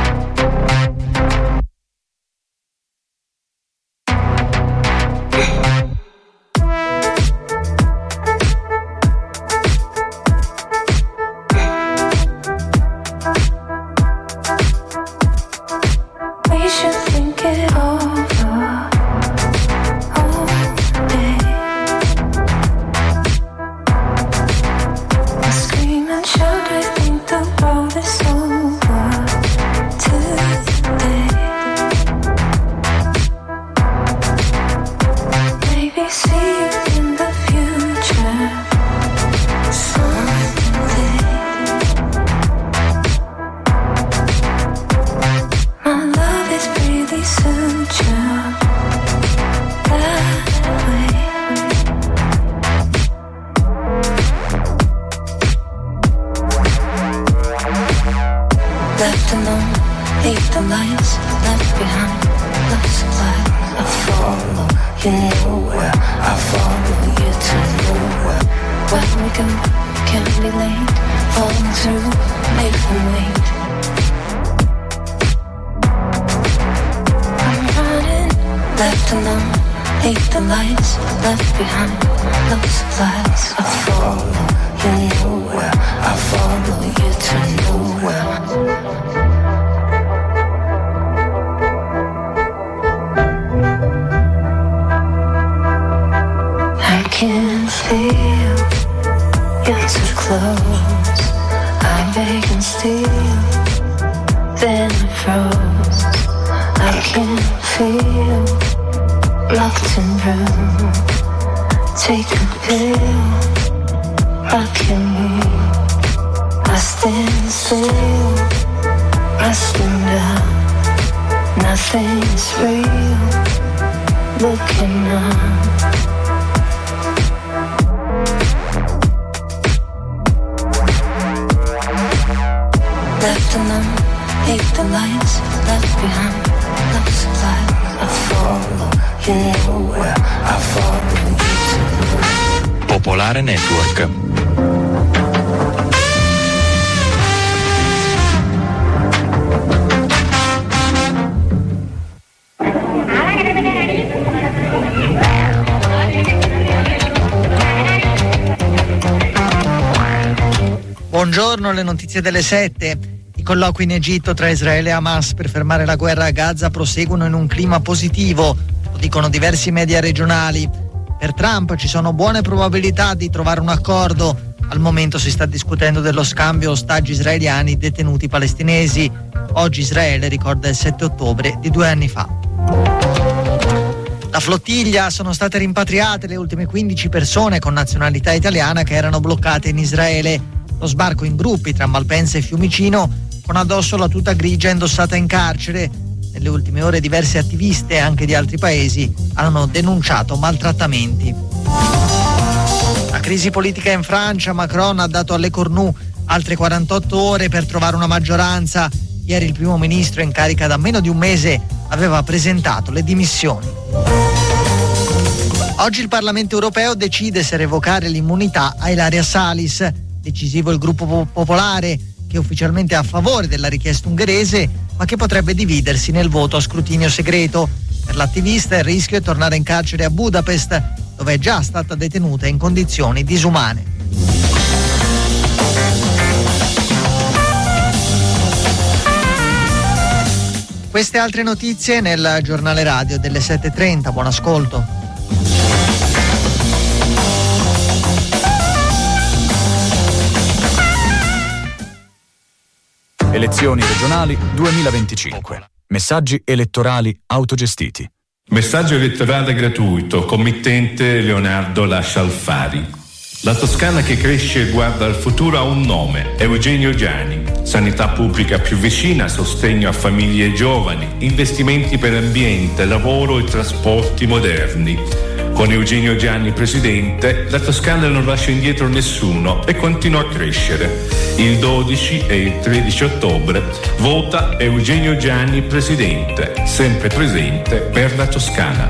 Popolare Network. Buongiorno, le notizie delle sette. I colloqui in Egitto tra Israele e Hamas per fermare la guerra a Gaza proseguono in un clima positivo, lo dicono diversi media regionali. Per Trump ci sono buone probabilità di trovare un accordo. Al momento si sta discutendo dello scambio ostaggi israeliani detenuti palestinesi. Oggi Israele ricorda il sette ottobre di due anni fa. La flottiglia, sono state rimpatriate le ultime quindici persone con nazionalità italiana che erano bloccate in Israele. Lo sbarco in gruppi tra Malpensa e Fiumicino, con addosso la tuta grigia indossata in carcere. Nelle ultime ore diverse attiviste, anche di altri paesi, hanno denunciato maltrattamenti. La crisi politica in Francia, Macron ha dato alle Cornu altre quarantotto ore per trovare una maggioranza. Ieri il primo ministro in carica da meno di un mese aveva presentato le dimissioni. Oggi il Parlamento europeo decide se revocare l'immunità a Ilaria Salis. Decisivo il gruppo popolare, che è ufficialmente a favore della richiesta ungherese, ma che potrebbe dividersi nel voto a scrutinio segreto. Per l'attivista il rischio è tornare in carcere a Budapest, dove è già stata detenuta in condizioni disumane. Queste altre notizie nel giornale radio delle sette e trenta. Buon ascolto. Elezioni regionali duemilaventicinque. Messaggi elettorali autogestiti. Messaggio elettorale gratuito, committente Leonardo Lascialfari. La Toscana che cresce e guarda al futuro ha un nome, Eugenio Giani. Sanità pubblica più vicina, sostegno a famiglie e giovani, investimenti per ambiente, lavoro e trasporti moderni. Con Eugenio Giani presidente, la Toscana non lascia indietro nessuno e continua a crescere. Il dodici e il tredici ottobre vota Eugenio Giani presidente, sempre presente per la Toscana.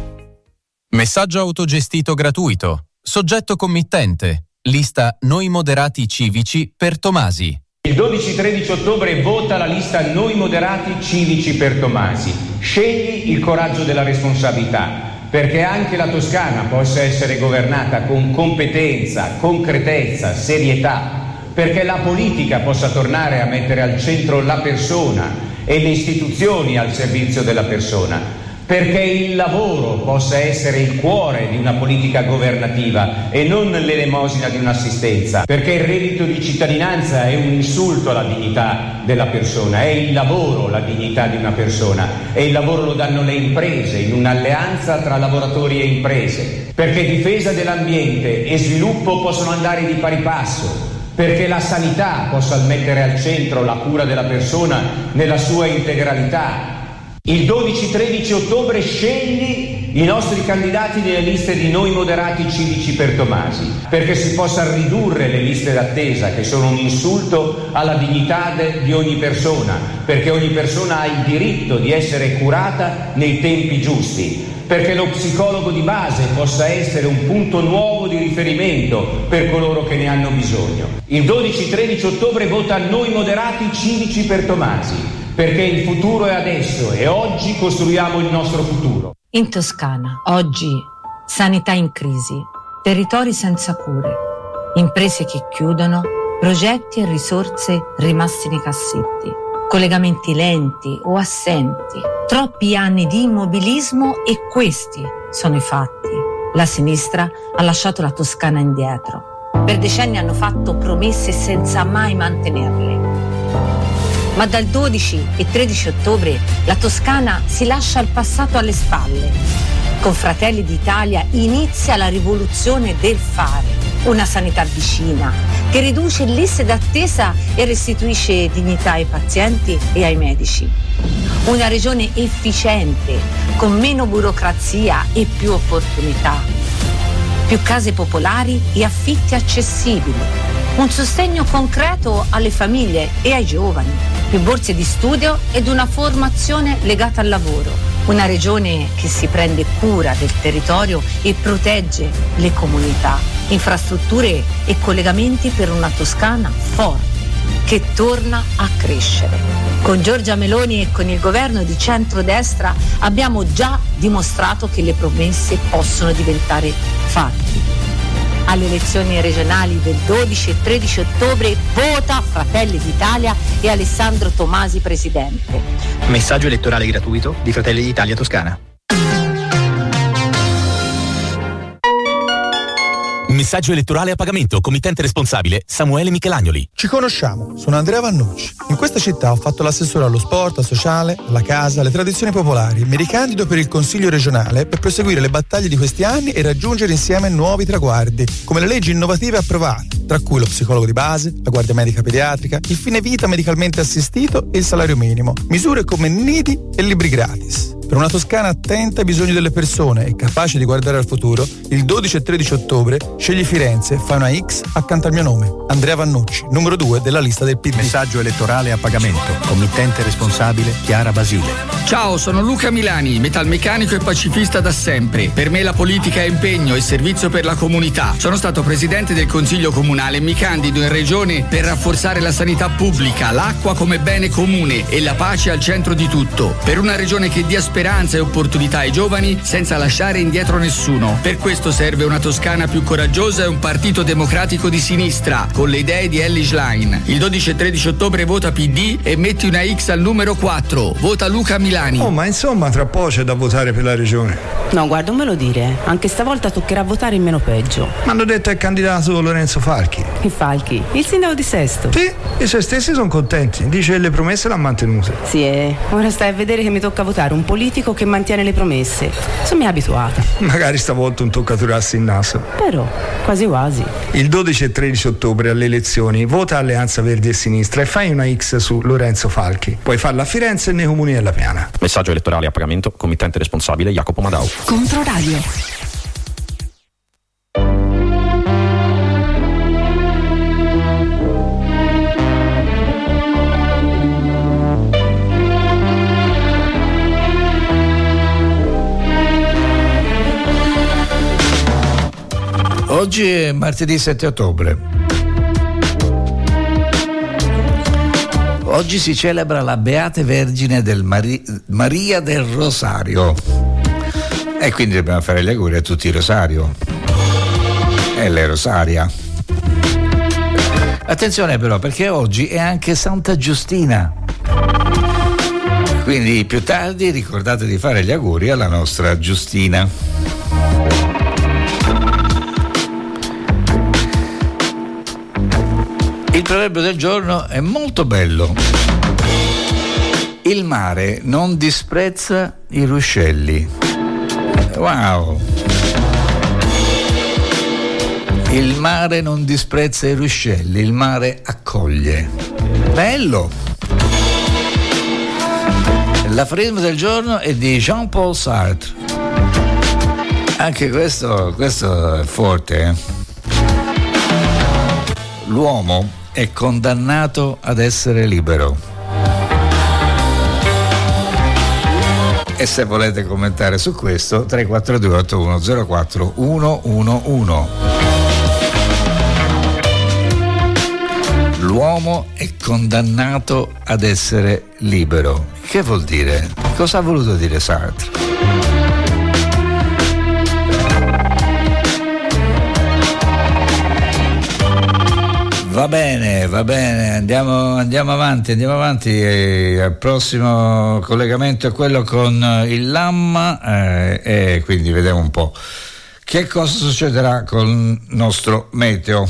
Messaggio autogestito gratuito. Soggetto committente. Lista Noi Moderati Civici per Tomasi. Il dodici tredici ottobre vota la lista Noi Moderati Civici per Tomasi. Scegli il coraggio della responsabilità, perché anche la Toscana possa essere governata con competenza, concretezza, serietà, perché la politica possa tornare a mettere al centro la persona e le istituzioni al servizio della persona, perché il lavoro possa essere il cuore di una politica governativa e non l'elemosina di un'assistenza, perché il reddito di cittadinanza è un insulto alla dignità della persona, è il lavoro la dignità di una persona e il lavoro lo danno le imprese in un'alleanza tra lavoratori e imprese, perché difesa dell'ambiente e sviluppo possono andare di pari passo, perché la sanità possa mettere al centro la cura della persona nella sua integralità. Il dodici tredici ottobre scegli i nostri candidati nelle liste di Noi Moderati Civici per Tomasi, perché si possa ridurre le liste d'attesa che sono un insulto alla dignità de, di ogni persona, perché ogni persona ha il diritto di essere curata nei tempi giusti, perché lo psicologo di base possa essere un punto nuovo di riferimento per coloro che ne hanno bisogno. Il dodici tredici ottobre vota Noi Moderati Civici per Tomasi, perché il futuro è adesso e oggi costruiamo il nostro futuro. In Toscana, oggi, sanità in crisi, territori senza cure, imprese che chiudono, progetti e risorse rimasti nei cassetti, collegamenti lenti o assenti, troppi anni di immobilismo e questi sono i fatti. La sinistra ha lasciato la Toscana indietro. Per decenni hanno fatto promesse senza mai mantenerle. Ma dal dodici e tredici ottobre la Toscana si lascia il passato alle spalle. Con Fratelli d'Italia inizia la rivoluzione del fare. Una sanità vicina che riduce liste d'attesa e restituisce dignità ai pazienti e ai medici. Una regione efficiente, con meno burocrazia e più opportunità. Più case popolari e affitti accessibili. Un sostegno concreto alle famiglie e ai giovani, più borse di studio ed una formazione legata al lavoro. Una regione che si prende cura del territorio e protegge le comunità. Infrastrutture e collegamenti per una Toscana forte, che torna a crescere. Con Giorgia Meloni e con il governo di centrodestra abbiamo già dimostrato che le promesse possono diventare fatti. Alle elezioni regionali del dodici e tredici ottobre vota Fratelli d'Italia e Alessandro Tomasi presidente. Messaggio elettorale gratuito di Fratelli d'Italia Toscana. Messaggio elettorale a pagamento, committente responsabile Samuele Michelagnoli. Ci conosciamo, sono Andrea Vannucci. In questa città ho fatto l'assessore allo sport, al sociale, alla casa, alle tradizioni popolari. Mi ricandido per il Consiglio regionale per proseguire le battaglie di questi anni e raggiungere insieme nuovi traguardi, come le leggi innovative approvate, tra cui lo psicologo di base, la guardia medica pediatrica, il fine vita medicalmente assistito e il salario minimo, misure come nidi e libri gratis. Per una Toscana attenta ai bisogni delle persone e capace di guardare al futuro, il dodici e tredici ottobre scegli Firenze e fai una X accanto al mio nome. Andrea Vannucci, numero due della lista del P D. Messaggio elettorale a pagamento. Committente responsabile Chiara Basile. Ciao, sono Luca Milani, metalmeccanico e pacifista da sempre. Per me la politica è impegno e servizio per la comunità. Sono stato presidente del Consiglio Comunale e mi candido in regione per rafforzare la sanità pubblica, l'acqua come bene comune e la pace al centro di tutto. Per una regione che dia speranza speranza e opportunità ai giovani senza lasciare indietro nessuno. Per questo serve una Toscana più coraggiosa e un partito democratico di sinistra, con le idee di Elly Schlein. Il dodici e tredici ottobre vota P D e metti una X al numero quattro. Vota Luca Milani. Oh, ma insomma, tra poco c'è da votare per la regione. No, guarda, non me lo dire. Anche stavolta toccherà votare in meno peggio. Mi hanno detto è candidato Lorenzo Falchi. Che Falchi? Il sindaco di Sesto. Sì, i suoi stessi sono contenti. Dice che le promesse l'ha mantenute. Sì, eh. Ora stai a vedere che mi tocca votare un politico che mantiene le promesse. Sono mica abituata. Magari stavolta un toccaturassi in naso. Però, quasi quasi. Il dodici e tredici ottobre alle elezioni vota Alleanza Verdi e Sinistra e fai una X su Lorenzo Falchi. Puoi farla a Firenze e nei comuni della Piana. Messaggio elettorale a pagamento, committente responsabile Jacopo Madau. Controradio. Oggi è martedì sette ottobre. Oggi si celebra la Beata Vergine del Mari- Maria del Rosario. E quindi dobbiamo fare gli auguri a tutti i Rosario. E le Rosaria. Attenzione però, perché oggi è anche Santa Giustina. Quindi più tardi ricordate di fare gli auguri alla nostra Giustina. Il proverbio del giorno è molto bello. Il mare non disprezza i ruscelli. Wow! Il mare non disprezza i ruscelli, il mare accoglie. Bello! L'aforisma del giorno è di Jean-Paul Sartre. Anche questo, questo è forte, eh? L'uomo è condannato ad essere libero. E se volete commentare su questo, tre quattro due otto uno zero quattro uno uno uno. L'uomo è condannato ad essere libero. Che vuol dire? Cosa ha voluto dire Sartre? Va bene, va bene, andiamo, andiamo avanti, andiamo avanti. E al prossimo collegamento è quello con il Lamma eh, e quindi vediamo un po' che cosa succederà con il nostro meteo.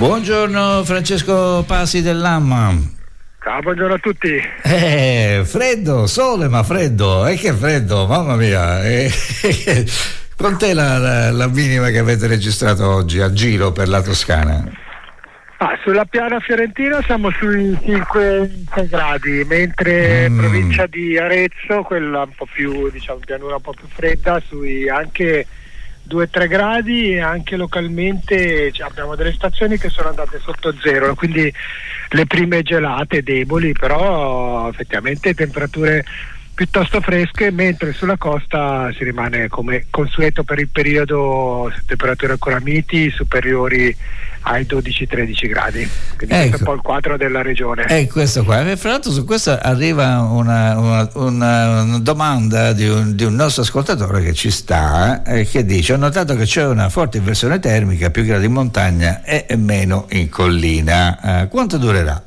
Buongiorno Francesco Pasi dell'Amma. Ciao, buongiorno a tutti. Eh, freddo, sole ma freddo, e eh, che freddo, mamma mia. Eh, quant'è la, la, la minima che avete registrato oggi a giro per la Toscana? Ah, sulla piana fiorentina siamo sui cinque gradi, mentre mm. provincia di Arezzo, quella un po' più, diciamo, pianura un po' più fredda, sui anche due tre gradi, e anche localmente cioè, abbiamo delle stazioni che sono andate sotto zero, quindi le prime gelate deboli, però effettivamente temperature piuttosto fresche, mentre sulla costa si rimane come consueto per il periodo temperature ancora miti superiori ai dodici tredici gradi, quindi ecco. Questo è un po' il quadro della regione. E questo qua, e fra l'altro su questo arriva una, una, una, una domanda di un, di un nostro ascoltatore che ci sta, eh, che dice: ho notato che c'è una forte inversione termica, più grande in montagna e meno in collina, eh, quanto durerà?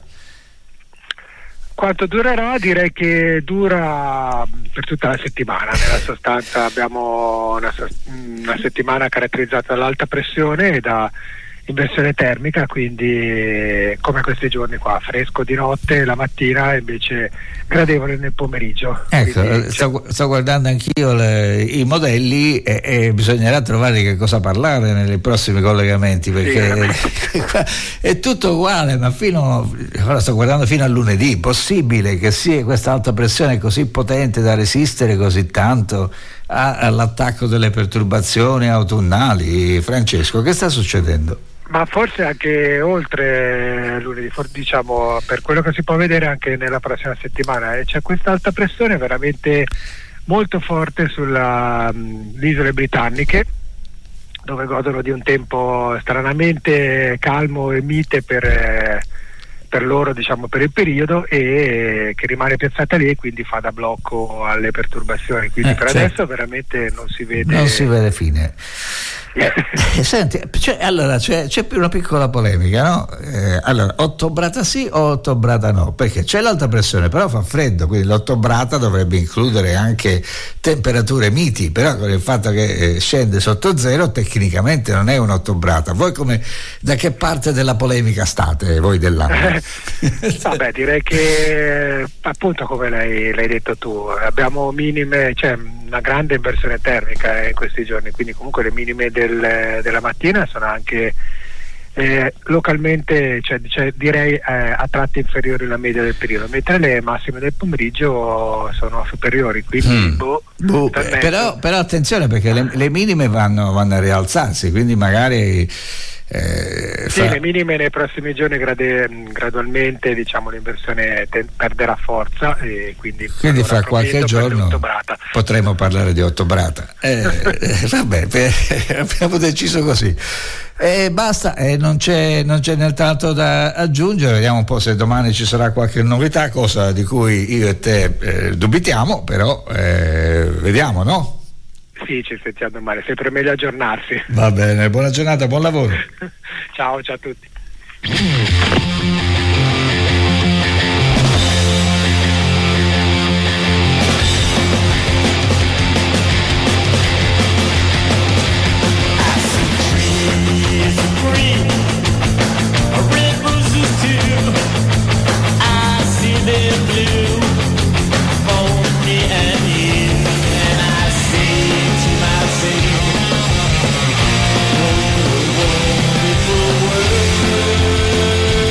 Quanto durerà? Direi che dura per tutta la settimana. Nella sostanza abbiamo una, una settimana caratterizzata dall'alta pressione e da inversione termica, quindi come questi giorni qua, fresco di notte, la mattina invece gradevole nel pomeriggio. Ecco, quindi, sto, sto guardando anch'io le, i modelli e, e bisognerà trovare di che cosa parlare nei prossimi collegamenti, perché sì, è tutto uguale, ma fino ora sto guardando fino a lunedì, possibile che sia questa alta pressione così potente da resistere così tanto a, all'attacco delle perturbazioni autunnali? Francesco, che sta succedendo? Ma forse anche oltre lunedì, diciamo, per quello che si può vedere anche nella prossima settimana, eh, c'è questa alta pressione veramente molto forte sulle isole britanniche, dove godono di un tempo stranamente calmo e mite per, eh, per loro, diciamo, per il periodo, e che rimane piazzata lì e quindi fa da blocco alle perturbazioni, quindi eh, per certo. adesso veramente non si vede non si vede fine. Eh, senti, c'è, allora c'è, c'è più una piccola polemica, no? Eh, allora, ottobrata sì o ottobrata no? Perché c'è l'alta pressione, però fa freddo, quindi l'ottobrata dovrebbe includere anche temperature miti, però con il fatto che eh, scende sotto zero tecnicamente non è un'ottobrata. Voi come, da che parte della polemica state, voi dell'anno? Vabbè, direi che appunto come l'hai, l'hai detto tu, abbiamo minime, cioè una grande inversione termica in questi giorni, quindi comunque le minime del, della mattina sono anche eh, localmente, cioè, cioè, direi eh, a tratti inferiori alla media del periodo, mentre le massime del pomeriggio sono superiori, quindi mm. boh, boh, però, però attenzione, perché le, le minime vanno, vanno a rialzarsi, quindi magari Eh, sì, fa... le minime nei prossimi giorni grade, gradualmente, diciamo, l'inversione te- perderà forza, e quindi, quindi allora fra qualche giorno potremo parlare di ottobrata. Eh, vabbè, per, abbiamo deciso così. E basta, e non c'è, non c'è nient'altro da aggiungere. Vediamo un po' se domani ci sarà qualche novità, cosa di cui io e te eh, dubitiamo, però eh, vediamo, no? Sì, ci sentiamo domani, sempre meglio aggiornarsi. Va bene, buona giornata, buon lavoro. Ciao, ciao a tutti. World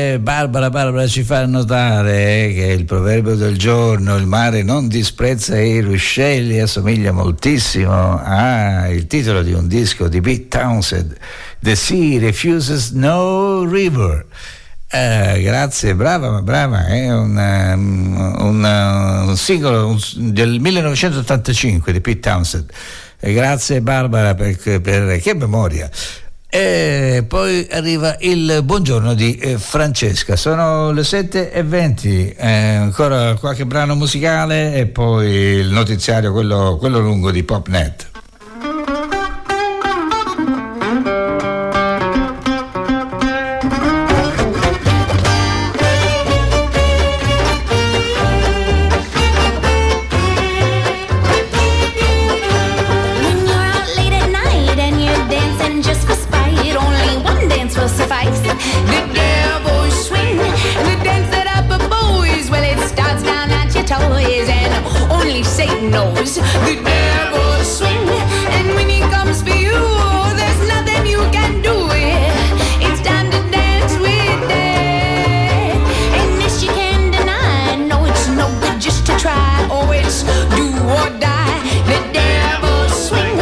E Barbara Barbara ci fa notare che il proverbio del giorno, il mare non disprezza i ruscelli, assomiglia moltissimo al titolo di un disco di Pete Townshend, The Sea Refuses No River. Eh, grazie, brava, ma brava, è un, um, un, uh, un singolo un, del millenovecentottantacinque di Pete Townshend. Eh, grazie Barbara per, per che memoria. E poi arriva il buongiorno di eh, Francesca. Sono le sette e venti, eh, ancora qualche brano musicale e poi il notiziario, quello, quello lungo di Popnet. Satan knows the devil swing, and when he comes for you, there's nothing you can do. It's time to dance with death, and this you can't deny. No, it's no good just to try. Oh, it's do or die. The devil swing.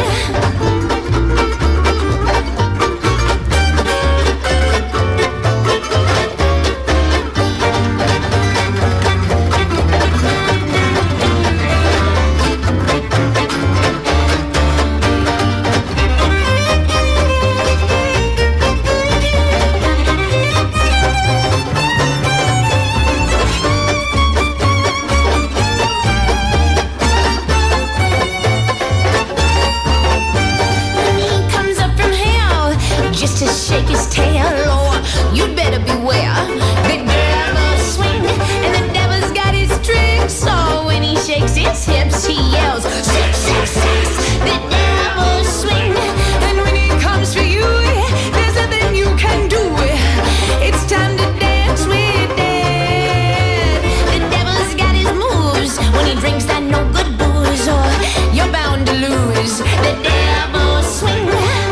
Shake his tail, or you'd better beware. The devil swing, and the devil's got his tricks. So when he shakes his hips, he yells, six, six, six. The devil swing, and when he comes for you, there's nothing you can do. It's time to dance with death. The devil's got his moves when he drinks that no good booze, or you're bound to lose. The devil swing.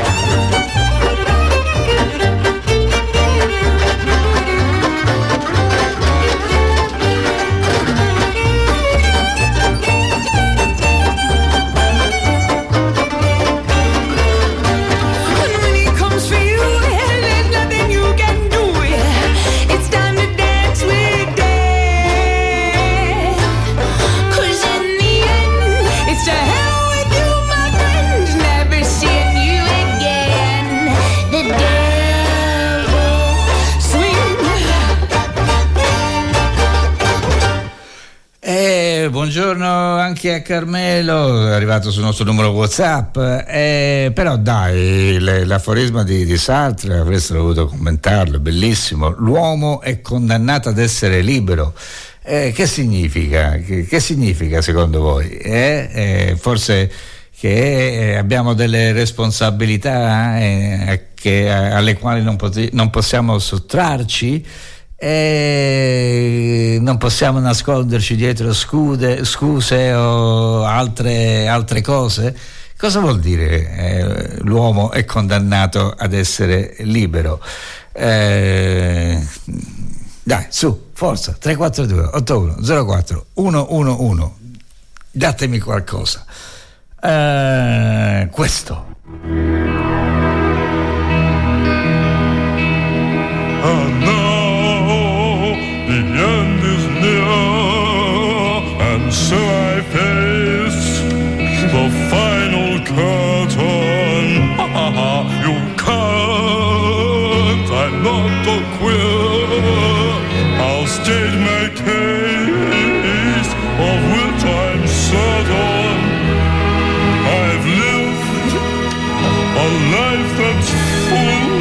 Buongiorno anche a Carmelo, è arrivato sul nostro numero WhatsApp, eh, però dai, le, l'aforisma di, di Sartre avreste dovuto commentarlo, è bellissimo. L'uomo è condannato ad essere libero. Eh, che significa? Che, che significa secondo voi? Eh, eh, forse che abbiamo delle responsabilità eh, che, alle quali non, pot- non possiamo sottrarci? E non possiamo nasconderci dietro scude, scuse o altre, altre cose. Cosa vuol dire eh, l'uomo è condannato ad essere libero? Eh, dai, su, forza, tre quattro due otto uno zero quattro uno uno uno, datemi qualcosa. Eh, questo. Oh no! The end is near, and so I face the final curtain. You can't, I'm not a queer. I'll state my case, of which I'm certain. I've lived a life that's full.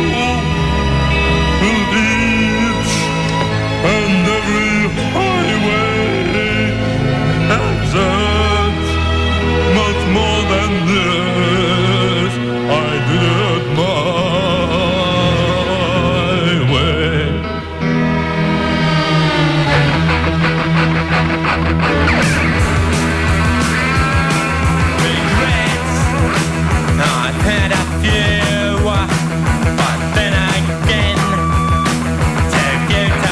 And every highway has earned much more than this. I did it my way. Regrets, I've had a few, but then again, to give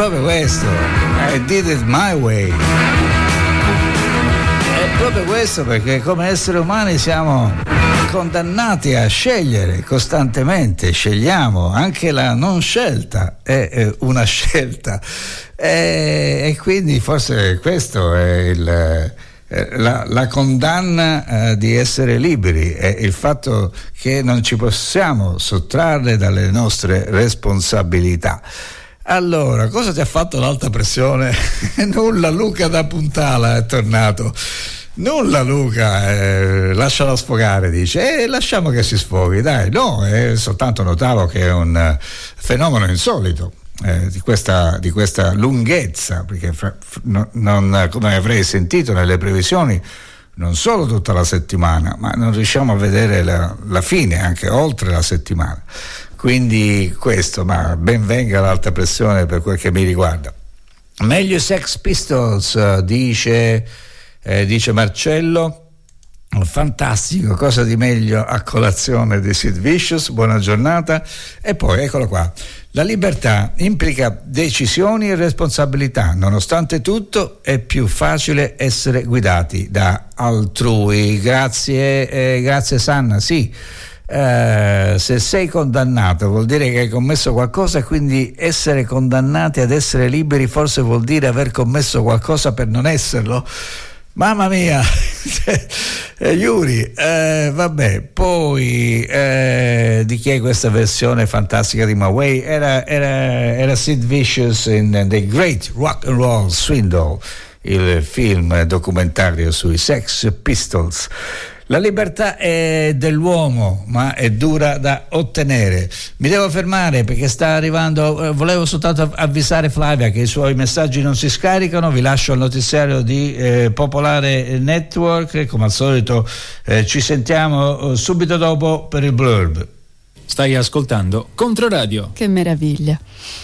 proprio questo. I did it my way. È proprio questo, perché come esseri umani siamo condannati a scegliere costantemente, scegliamo, anche la non scelta è una scelta, e, e quindi forse questo è il, la, la condanna eh, di essere liberi, è il fatto che non ci possiamo sottrarre dalle nostre responsabilità. Allora, cosa ti ha fatto l'alta pressione? Nulla, Luca da Puntala è tornato. Nulla Luca, eh, lasciala sfogare, dice, e lasciamo che si sfoghi, dai, no, eh, soltanto notavo che è un uh, fenomeno insolito, eh, di, questa, di questa lunghezza, perché fra, f- no, non, come avrei sentito nelle previsioni, non solo tutta la settimana, ma non riusciamo a vedere la, la fine, anche oltre la settimana. Quindi questo, ma ben venga l'alta pressione per quel che mi riguarda. Meglio i Sex Pistols, uh, dice... Eh, dice Marcello, fantastico, cosa di meglio a colazione di Sid Vicious, buona giornata. E poi eccolo qua, la libertà implica decisioni e responsabilità, nonostante tutto è più facile essere guidati da altrui. Grazie, eh, grazie Sanna, sì. Uh, se sei condannato vuol dire che hai commesso qualcosa, e quindi essere condannati ad essere liberi forse vuol dire aver commesso qualcosa per non esserlo. Mamma mia, eh, Yuri, eh, vabbè, poi eh, di chi è questa versione fantastica di My Way? Era, era, era Sid Vicious in The Great Rock and Roll Swindle, il film documentario sui Sex Pistols. La libertà è dell'uomo, ma è dura da ottenere. Mi devo fermare perché sta arrivando, eh, volevo soltanto avvisare Flavia che i suoi messaggi non si scaricano. Vi lascio il notiziario di eh, Popolare Network, come al solito eh, ci sentiamo eh, subito dopo per il blurb. Stai ascoltando Controradio. Che meraviglia.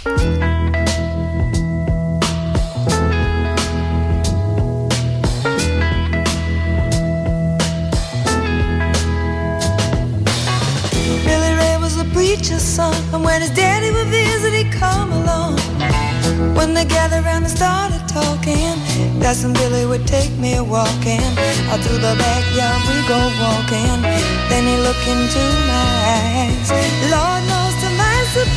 Preacher's son, and when his daddy would visit, he'd come along. When they gathered around and started talking, Cousin Billy would take me walking. Out through the backyard we go walking. Then he looked into my eyes. Lord knows